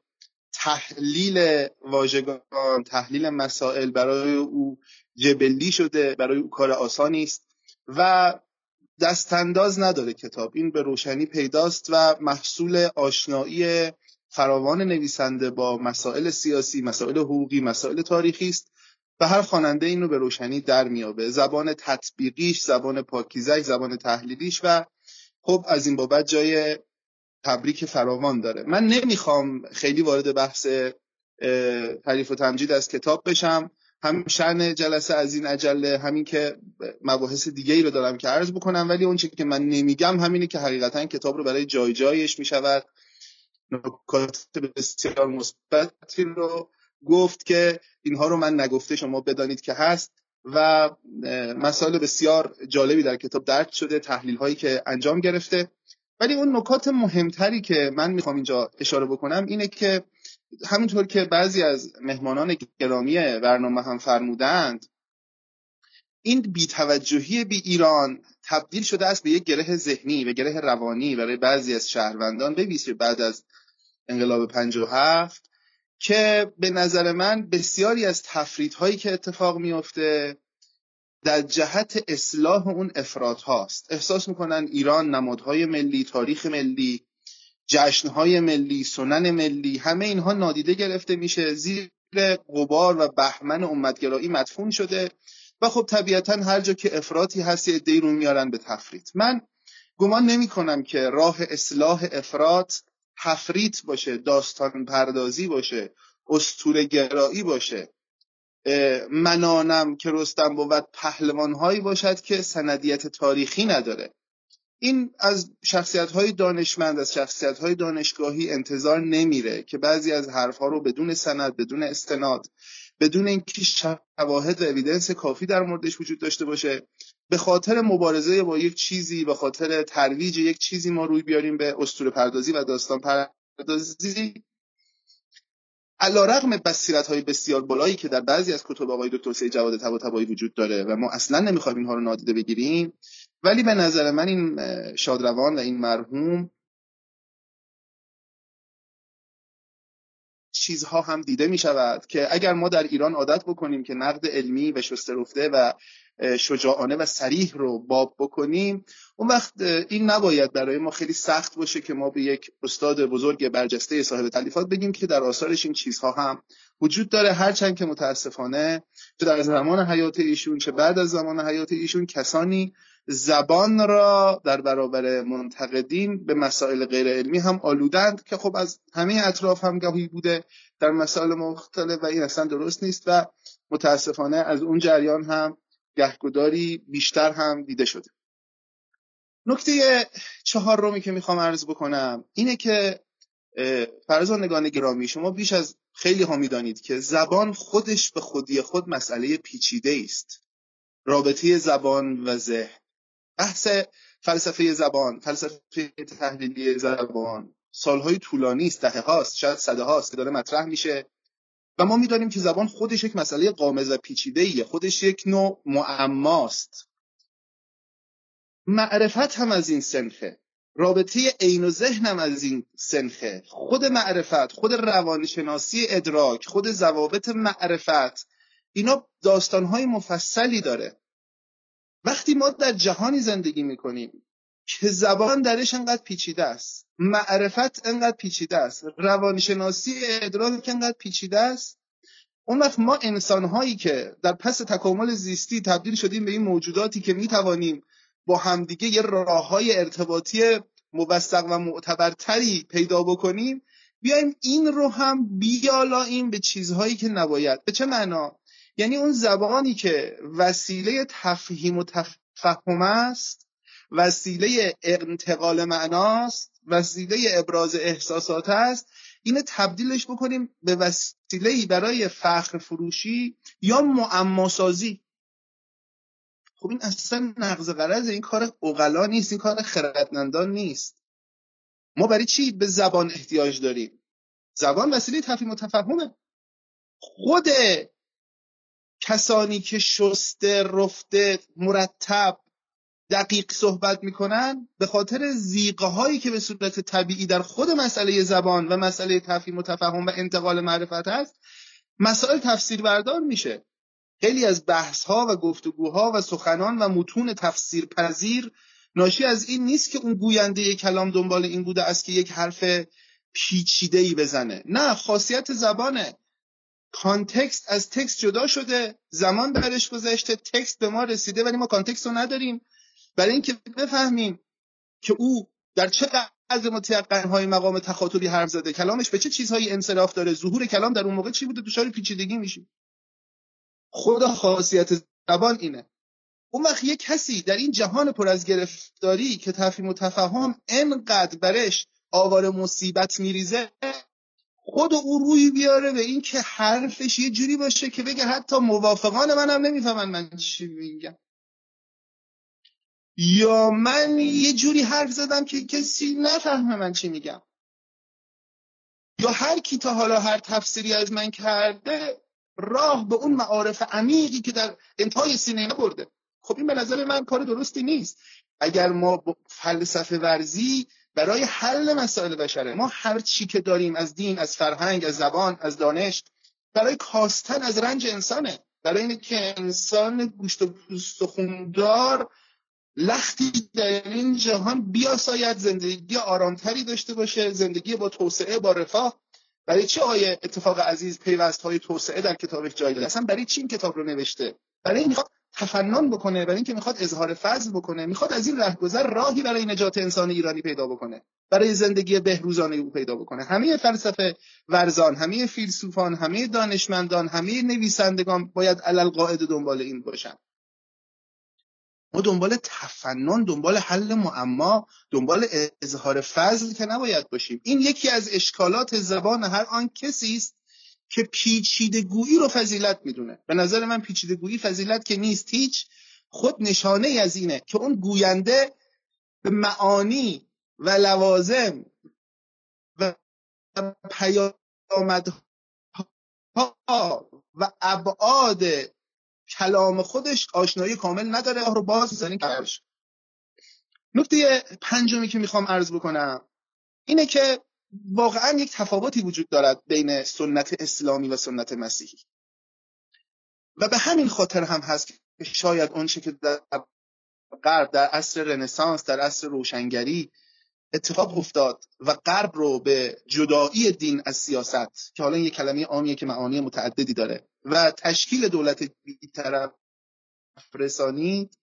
تحلیل واژگان، تحلیل مسائل برای او جبلی شده، برای او کار آسانی است و دستانداز نداره کتاب. این به روشنی پیداست و محصول آشنایی فراوان نویسنده با مسائل سیاسی، مسائل حقوقی، مسائل تاریخی است و هر خواننده اینو به روشنی در میابه. زبان تطبیقیش، زبان پاکیزه‌اش، زبان تحلیلیش و خب از این بابت جای تبریک فراوان داره. من نمیخوام خیلی وارد بحث تعریف و تمجید از کتاب بشم، هم شأن جلسه از این عجله همین که مباحث دیگه ای رو دارم که عرض بکنم، ولی اون چیزی که من نمیگم همینه که حقیقتا کتاب رو برای جای جایش میشود نکات بسیار مثبتی رو گفت که اینها رو من نگفته شما بدانید که هست و مسائل بسیار جالبی در کتاب درج شده، تحلیل هایی که انجام گرفته. ولی اون نکات مهمتری که من میخوام اینجا اشاره بکنم اینه که همونطور که بعضی از مهمانان گرامی برنامه هم فرمودند، این بی‌توجهی به ایران تبدیل شده است به یک گره ذهنی و گره روانی برای بعضی از شهروندان، به ویژه بعد از انقلاب 57 که به نظر من بسیاری از تفریط‌هایی که اتفاق میفته در جهت اصلاح اون افراط هاست. احساس میکنن ایران نمادهای ملی، تاریخ ملی، جشنهای ملی، سنن ملی، همه اینها نادیده گرفته میشه، زیر غبار و بهمن امتگرایی مدفون شده و خب طبیعتا هر جا که افراطی هست یه عده‌ای رو میارن به تفریط. من گمان نمی کنم که راه اصلاح افراط تفریط باشه، داستان پردازی باشه، اسطوره گرایی باشه. منانم که رستم بود پهلوان هایی باشد که سندیت تاریخی نداره. این از شخصیت-های دانشمند، از شخصیت-های دانشگاهی انتظار نمیره که بعضی از حرفها رو بدون سند، بدون استناد، بدون اینکه شواهد و اویدنس کافی در موردش وجود داشته باشه، به خاطر مبارزه با یک چیزی، به خاطر ترویج یک چیزی ما روی بیاریم به اسطوره پردازی و داستان پردازی. علیرغم بصیرت‌های بسیار بالایی که در بعضی از کتب آقای دکتر سید جواد طباطبایی وجود داره و ما اصلا نمیخوایم اینها رو نادیده بگیریم، ولی به نظر من این شادروان و این مرحوم چیزها هم دیده می شود که اگر ما در ایران عادت بکنیم که نقد علمی و شسته رفته و شجاعانه و صریح رو باب بکنیم، اون وقت این نباید برای ما خیلی سخت باشه که ما به یک استاد بزرگ برجسته صاحب تالیفات بگیم که در آثارش این چیزها هم وجود داره، هرچند که متاسفانه چه در زمان حیات ایشون چه بعد از زمان حیات ایشون کسانی زبان را در برابر منتقدین به مسائل غیر علمی هم آلودند که خب از همه اطراف هم گاهی بوده در مسائل مختلف و این اصلا درست نیست و متاسفانه از اون جریان هم گهگداری بیشتر هم دیده شده. نکته 4 که میخوام عرض بکنم اینه که فرزانگان گرامی، شما بیش از خیلی ها میدانید که زبان خودش به خودی خود مسئله پیچیده است. رابطه زبان و ذهن، بحث فلسفه زبان، فلسفه تحلیلی زبان سالهای طولانی است، دهه هاست، شاید صده هاست که داره مطرح میشه و ما میدونیم که زبان خودش یک مسئله غامض و پیچیده‌ایه، خودش یک نوع معماست. معرفت هم از این سنخه، رابطه عین و ذهن هم از این سنخه، خود معرفت، خود روانشناسی ادراک، خود ضوابط معرفت، اینا داستانهای مفصلی داره. وقتی ما در جهانی زندگی میکنیم که زبان درش انقدر پیچیده است، معرفت انقدر پیچیده است، روانشناسی ادراک انقدر پیچیده است، اون وقت ما انسانهایی که در پس تکامل زیستی تبدیل شدیم به این موجوداتی که میتوانیم با همدیگه یه راههای ارتباطی موثق و معتبرتری پیدا بکنیم، بیایم این رو هم بیالاییم به چیزهایی که نباید. به چه معنا؟ یعنی اون زبانی که وسیله تفهیم و تفهم است وسیله انتقال معناست، وسیله ابراز احساسات است، اینو تبدیلش بکنیم به وسیله‌ای برای فخر فروشی یا معماسازی. خب این اصلا نقض غرض، این کار عقلا نیست، این کار خردمندان نیست. ما برای چی به زبان احتیاج داریم؟ زبان وسیله تفهیم و تفهمه. خود کسانی که شسته، رفته، مرتب، دقیق صحبت میکنن به خاطر زیغه هایی که به صورت طبیعی در خود مسئله زبان و مسئله تفهیم و تفهم و انتقال معرفت هست، مسائل تفسیر بردار میشه. خیلی از بحث ها و گفتگوها و سخنان و متون تفسیر پذیر ناشی از این نیست که اون گوینده کلام دنبال این بوده است که یک حرف پیچیده‌ای بزنه. نه، خاصیت زبانه. کانتکست از تکست جدا شده، زمان برش گذشته، تکست به ما رسیده ولی ما کانتکست رو نداریم. برای اینکه بفهمیم که او در چه قدر متیقن‌های مقام تخاطبی حرف زده، کلامش به چه چیزهایی انصراف داره، ظهور کلام در اون موقع چی بوده، دچار پیچیدگی میشیم. خود خاصیت زبان اینه. اون وقت یک کسی در این جهان پر از گرفتاری که تفهیم و تفهم انقدر برش آوار مصیبت میریزه، خود او روی بیاره به این که حرفش یه جوری باشه که بگه حتی موافقان منم نمیفهمن من چی میگم، یا من یه جوری حرف زدم که کسی نفهمه من چی میگم، یا هر کی تا حالا هر تفسیری از من کرده راه به اون معارف عمیقی که در انتهای سینه نبرده. خب این به نظر من کار درستی نیست. اگر ما با فلسفه ورزی برای حل مسائل بشره، ما هر چی که داریم از دین، از فرهنگ، از زبان، از دانش، برای کاستن از رنج انسانه، برای اینه که انسان گوشت و پوست و خوندار لختی در این جهان بیاساید، زندگی آرامتری داشته باشه، زندگی با توسعه، با رفاه. برای چه آیه اتفاق عزیز پیوست‌های توسعه در کتابش جای داده؟ اصلا برای چی این کتاب رو نوشته؟ برای این میخواد تفنن بکنه، برای اینکه میخواد اظهار فضل بکنه، میخواد از این رهگذر راهی برای نجات انسان ایرانی پیدا بکنه، برای زندگی بهروزانه او پیدا بکنه. همه فلسفه ورزان، همه فیلسوفان، همه دانشمندان، همه نویسندگان باید علالقاعده دنبال این باشن. ما دنبال تفنن، دنبال حل معما، دنبال اظهار فضل که نباید باشیم. این یکی از اشکالات زبان هر آن کسی است که پیچیدگویی رو فضیلت میدونه. به نظر من پیچیدگویی فضیلت که نیست هیچ، خود نشانه از اینه که اون گوینده به معانی و لوازم و پیامدها و ابعاد کلام خودش آشنایی کامل نداره، رو باز زنی کرش. نکته پنجمی که میخوام عرض بکنم اینه که واقعا یک تفاوتی وجود دارد بین سنت اسلامی و سنت مسیحی و به همین خاطر هم هست که شاید اون چه که در غرب در عصر رنسانس، در عصر روشنگری اتفاق افتاد و غرب رو به جدایی دین از سیاست، که حالا این یک کلمه عامیه که معانی متعددی داره، و تشکیل دولت بی‌طرف رسانید،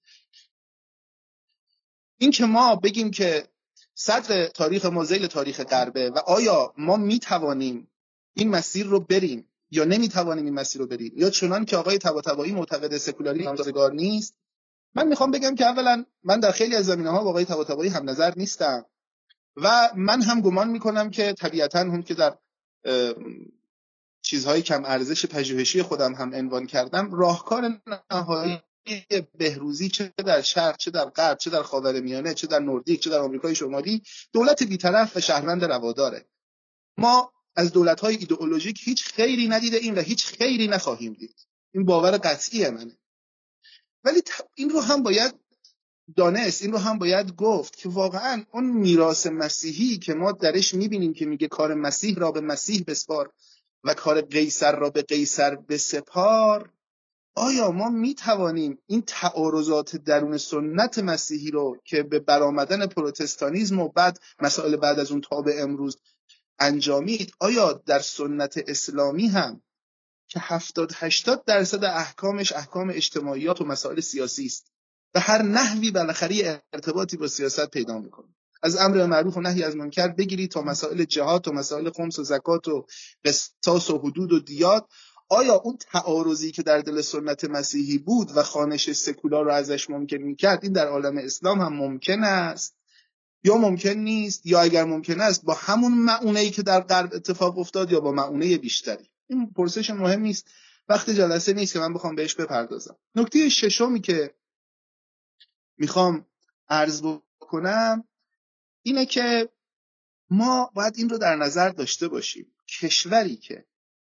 این که ما بگیم که صدر تاریخ ما ذیل تاریخ غربه و آیا ما میتوانیم این مسیر رو بریم یا نمیتوانیم این مسیر رو بریم، یا چنان که آقای طباطبایی معتقد سکولاریسم سازگار نیست. من میخوام بگم که اولا من در خیلی از زمینه‌ها با آقای طباطبایی هم نظر نیستم و من هم گمان میکنم که طبیعتاً هم که در چیزهای کم ارزش پژوهشی خودم هم عنوان کردم، راهکار نهایی بهروزی چه در شرق، چه در غرب، چه در خاورمیانه، چه در نوردیک، چه در آمریکای شمالی، دولت بی‌طرف و شهروند رواداره. ما از دولت‌های ایدئولوژیک هیچ خیری ندیده ایم و هیچ خیری نخواهیم دید. این باور قطعی منه. ولی این رو هم باید دانست، این رو هم باید گفت که واقعاً اون میراث مسیحی که ما درش می‌بینیم که میگه کار مسیح را به مسیح بسپار و کار قیصر را به قیصر بسپار، آیا ما میتوانیم این تعارضات درون سنت مسیحی رو که به برآمدن پروتستانیسم و بعد مسائل بعد از اون تا به امروز انجامید، آیا در سنت اسلامی هم که 70-80% احکامش احکام اجتماعیات و مسائل سیاسی است و هر نحوی بالاخره ارتباطی با سیاست پیدا میکنه، از امر معروف و نهی از منکر بگیری تا مسائل جهاد و مسائل خمس و زکات و قصاص و حدود و دیات، آیا اون تعارضی که در دل سنت مسیحی بود و خوانش سکولار رو ازش ممکن میکرد، این در عالم اسلام هم ممکن است یا ممکن نیست؟ یا اگر ممکن است با همون معنایی که در غرب اتفاق افتاد یا با معنای بیشتری؟ این پرسش مهم نیست، وقت جلسه نیست که من بخوام بهش بپردازم. نکته ششمی که میخوام عرض بکنم اینه که ما باید این رو در نظر داشته باشیم، کشوری که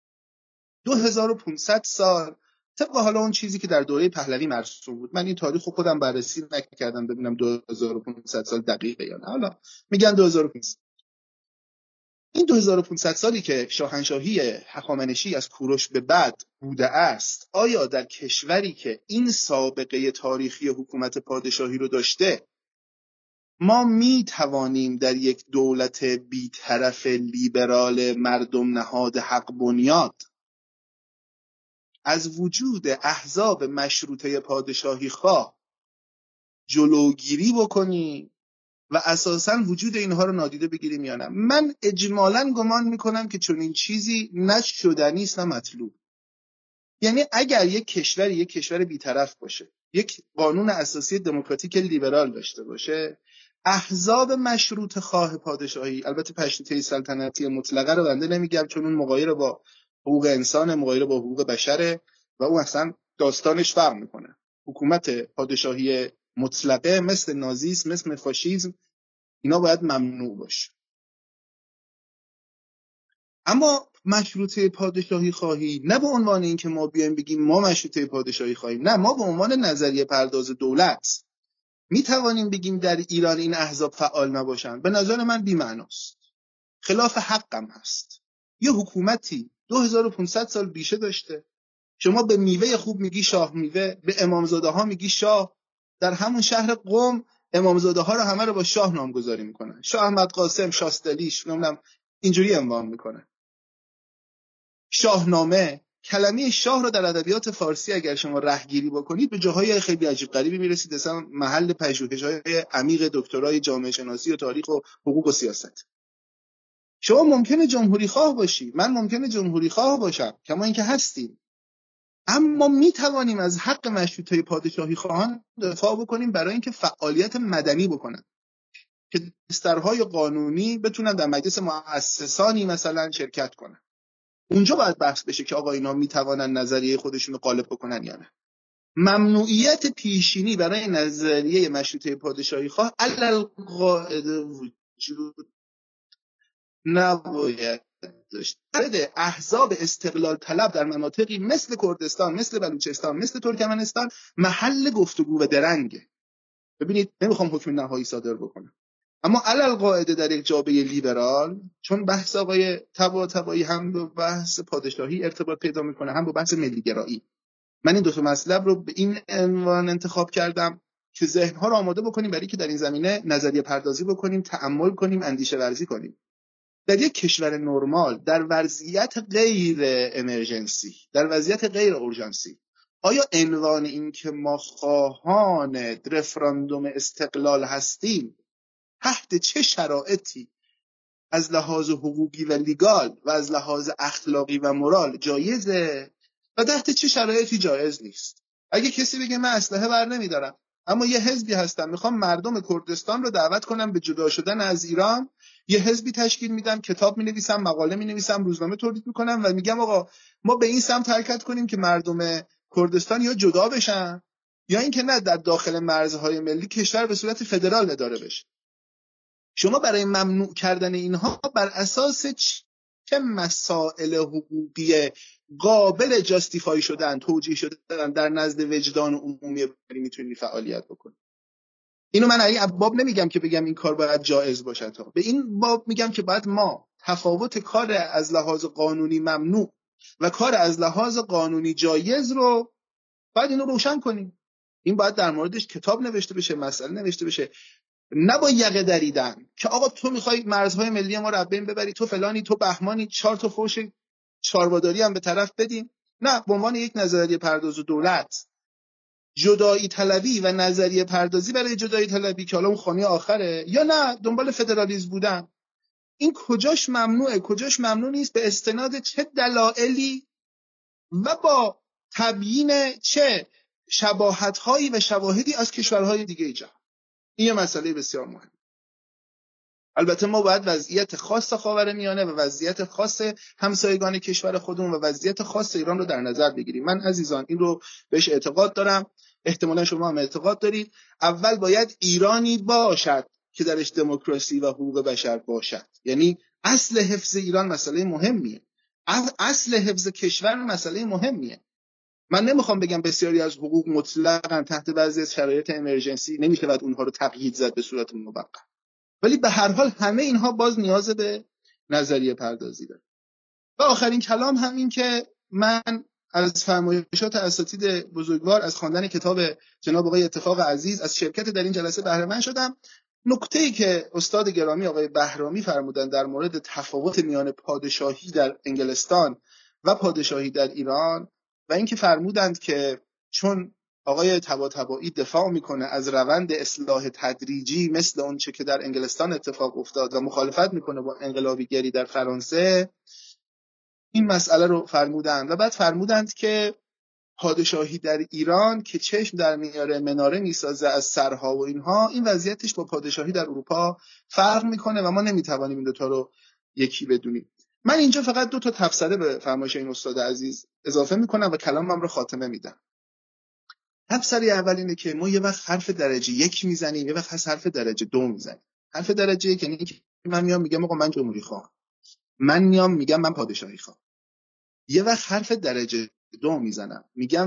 2500 سال طبق حالا اون چیزی که در دوره پهلوی مرسوم بود، من این تاریخ رو خودم بررسی نکردم ببینم 2500 سال دقیقه یا نه، حالا میگن 2500. این 2500 سالی که شاهنشاهی هخامنشی از کوروش به بعد بوده است، آیا در کشوری که این سابقه تاریخی حکومت پادشاهی رو داشته ما می توانیم در یک دولت بی‌طرف لیبرال مردم نهاد حق بنیاد از وجود احزاب مشروطه پادشاهی خواه جلوگیری بکنیم و اساساً وجود اینها رو نادیده بگیریم یا نه؟ من اجمالاً گمان میکنم که چون این چیزی نه شدنی است نه مطلوب. یعنی اگر یک کشور بی‌طرف باشه، یک قانون اساسی دموکراتیک لیبرال داشته باشه، احزاب مشروط خواه پادشاهی، البته پشتیته سلطنتی مطلقه رو بنده نمیگم چون اون مغایر با حقوق انسان، مغایر با حقوق بشره و اون اصلا داستانش فرق میکنه. حکومت پادشاهی مطلقه مثل نازیسم، مثل فاشیسم، اینا باید ممنوع باشه. اما مشروطه پادشاهی خواهی نه به عنوان این که ما بیایم بگیم ما مشروطه پادشاهی خواهیم، نه، ما به عنوان نظریه پرداز دولت می توانیم بگیم در ایران این احزاب فعال نباشند. به نظر من بی‌معناست، خلاف حقم هست. یه حکومتی 2500 سال بیشه داشته، شما به میوه خوب میگی شاه میوه، به امامزاده ها میگی شاه. در همون شهر قم امامزاده ها رو همه رو با شاه نامگذاری میکنن، شاه احمد قاسم، شاستلیش، نمیدونم اینجوری عنوان میکنن. شاهنامه، کلمه شاه رو در ادبیات فارسی اگر شما رهگیری بکنید به جاهای خیلی عجیب غریبی میرسید، مثلا محل پژوهش‌های عمیق دکترای جامعه شناسی و تاریخ و حقوق و سیاست. شما ممکنه جمهوری خواه باشی، من ممکنه جمهوری خواه باشم، کما اینکه هستیم، اما میتوانیم از حق مشروطه پادشاهی خواهان دفاع بکنیم برای اینکه فعالیت مدنی بکنن که دسترهای قانونی بتونن در مجلس مؤسسانی مثلا شرکت کنن. اونجا باید بحث بشه که آقا اینا میتوانن نظریه خودشون رو غالب بکنن یا نه. ممنوعیت پیشینی برای نظریه مشروطه پادشاهی خواه علل قاعده وجود نباید داشت. احزاب استقلال طلب در مناطقی مثل کردستان، مثل بلوچستان، مثل ترکمنستان محل گفتگو و درنگه. ببینید، نمیخوام حکم نهایی صادر بکنم، اما علل قاعده در یک جامعه لیبرال، چون بحث آقای طباطبایی هم به بحث پادشاهی ارتباط پیدا میکنه هم به بحث ملی گرایی، من این دو تا مطلب رو به این عنوان انتخاب کردم که ذهن‌ها رو آماده بکنیم برای که در این زمینه نظریه پردازی بکنیم، تأمل کنیم، اندیشه ورزی کنیم. در یک کشور نرمال، در وضعیت غیر امرجنسی، در وضعیت غیر اورژانسی، آیا عنوان این که ما خواهان رفراندوم استقلال هستیم تحت چه شرایطی از لحاظ حقوقی و لیگال و از لحاظ اخلاقی و مورال جایزه و تحت چه شرایطی جایز نیست؟ اگه کسی بگه من اسلحه بر نمیدارم اما یه حزبی هستم میخوام مردم کردستان رو دعوت کنم به جدا شدن از ایران، یه حزبی تشکیل میدم، کتاب مینویسم، مقاله مینویسم، روزنامه تولید میکنم و میگم آقا ما به این سمت حرکت کنیم که مردم کردستان یا جدا بشن یا اینکه نه در داخل مرزهای ملی کشور به صورت فدرال اداره بشه. شما برای ممنوع کردن اینها بر اساس چه مسائل حقوقی قابل جاستیفای شدن، توجیه شدن در نزد وجدان عمومی میتونی فعالیت بکنی؟ اینو من این باب نمیگم که بگم این کار باید جایز باشه، تا به این باب میگم که باید ما تفاوت کار از لحاظ قانونی ممنوع و کار از لحاظ قانونی جایز رو باید اینو روشن کنیم. این باید در موردش کتاب نوشته بشه، مسئله نوشته بشه، نه با یقه دریدن که آقا تو میخوای مرزهای ملی ما رو از بین ببری، تو فلانی، تو بهمانی، 4 تا فوش چارباداری هم به طرف بدیم. نه، به عنوان یک نظریه پرداز دولت، جدایی طلبی و نظریه پردازی برای جدایی طلبی که حالا اون خانه آخره، یا نه دنبال فدرالیسم بودن. این کجاش ممنوعه کجاش ممنوع نیست، به استناد چه دلایلی و با تبیین چه شباهت‌هایی و شواهدی از کشورهای دیگه جهان. این یه مسئله بسیار مهم. البته ما باید وضعیت خاص خاورمیانه و وضعیت خاص همسایگان کشور خودمون و وضعیت خاص ایران رو در نظر بگیریم. من عزیزان این رو بهش اعتقاد دارم، احتمالا شما هم اعتقاد دارید. اول باید ایرانی باشد که درش دموکراسی و حقوق بشر باشد. یعنی اصل حفظ ایران مسئله مهمیه، اصل حفظ کشور مسئله مهمیه. من نمیخوام بگم بسیاری از حقوق مطلقاً تحت بعضی از شرایط امرجنسی نمیشود اونها رو تقیید زد به صورت موقت، ولی به هر حال همه اینها باز نیاز به نظریه پردازی داره. و آخرین کلام همین که من از فرمایشات اساتید بزرگوار، از خواندن کتاب جناب آقای اتفاق عزیز، از شرکت در این جلسه بهره مند شدم. نکته‌ای که استاد گرامی آقای بهرامی فرمودن در مورد تفاوت میان پادشاهی در انگلستان و پادشاهی در ایران و اینکه فرمودند که چون آقای طباطبایی دفاع میکنه از روند اصلاح تدریجی مثل اون چه که در انگلستان اتفاق افتاد و مخالفت میکنه با انقلابیگری در فرانسه، این مسئله رو فرمودند. و بعد فرمودند که پادشاهی در ایران که چشم در میاره مناره میسازه از سرها و اینها، این وضعیتش با پادشاهی در اروپا فرق میکنه و ما نمیتوانیم این دوتا رو یکی بدونیم. من اینجا فقط 2 تا تفسیر به فرمایش این استاد عزیز اضافه میکنم و کلامم رو خاتمه میدم. تفسیر اول اینه که ما یه وقت حرف درجه 1 میزنیم، یه وقت حرف درجه 2 میزنیم. حرف درجه 1 یعنی که من میام میگم آقا من جمهوری خواهم، من میام میگم من پادشاهی خواهم. یه وقت حرف درجه 2 میزنم،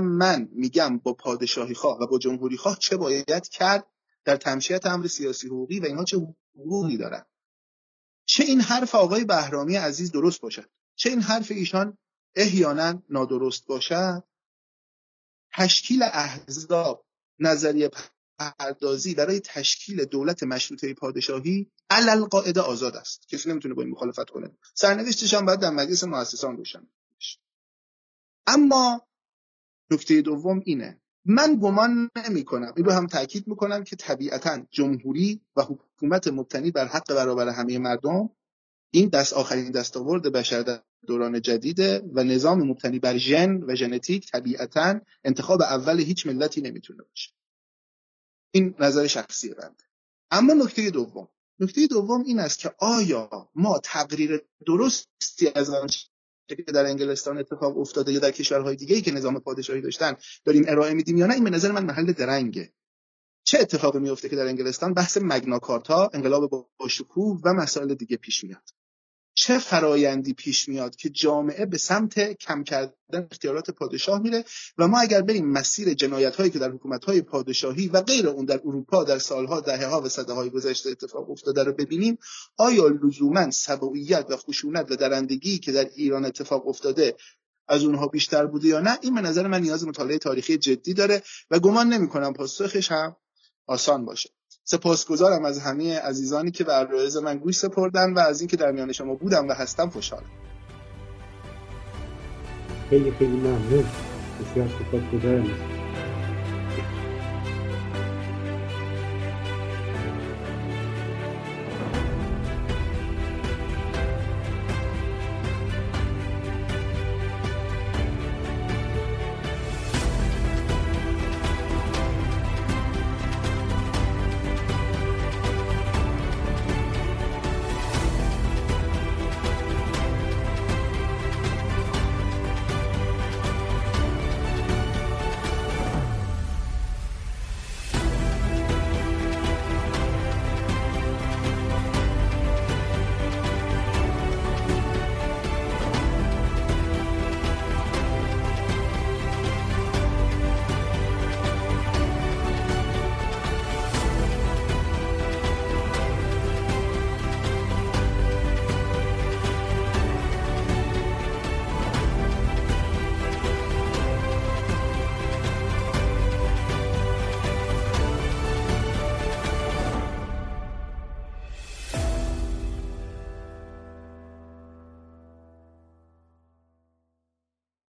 میگم با پادشاهی خواه و با جمهوری خواه چه باید کرد در تمشیت امر سیاسی حقوقی و اینها چه حقوقی دارن. چه این حرف آقای بهرامی عزیز درست باشد، چه این حرف ایشان احیانا نادرست باشد، تشکیل احزاب، نظریه پردازی برای تشکیل دولت مشروطه پادشاهی علل قاعده آزاد است، کسی نمیتونه با این مخالفت کنه. سرنوشتش هم باید در مجلس مؤسسان روشن. اما نکته دوم اینه، من گمان نمی کنم، این رو هم تأکید میکنم که طبیعتاً جمهوری و حکومت مبتنی بر حق برابر همه مردم این آخرین دستاورد بشر در دوران جدیده و نظام مبتنی بر ژن و ژنتیک طبیعتاً انتخاب اول هیچ ملتی نمیتونه باشه. این نظر شخصی بنده. اما نکته دوم این است که آیا ما تقریر درستی از آنچه که در انگلستان اتفاق افتاده یا در کشورهای دیگه‌ای که نظام پادشاهی داشتن داریم ارائه میدیم یا نه؟ این به نظر من محل درنگه. چه اتفاقی میفته که در انگلستان بحث مگنا کارتا، انقلاب با شکوه و مسائل دیگه پیش میاد؟ چه فرایندی پیش میاد که جامعه به سمت کم کردن اختیارات پادشاه میره و ما اگر بریم مسیر جنایت‌هایی که در حکومت‌های پادشاهی و غیر اون در اروپا در سالها، دهه‌ها و سده‌های گذشته اتفاق افتاده رو ببینیم، آیا لزوماً سبوییت و خشونت و درندگی که در ایران اتفاق افتاده از اونها بیشتر بوده یا نه؟ این به نظر من نیاز مطالعه تاریخی جدی داره و گمان نمی‌کنم پاسخش هم آسان باشه. سپاسگزارم از همه عزیزانی که به عرایض من گوش سپردن و از اینکه در میان شما بودم و هستم خوشحالم. خیلی ممنون. بسیار سپاسگزارم.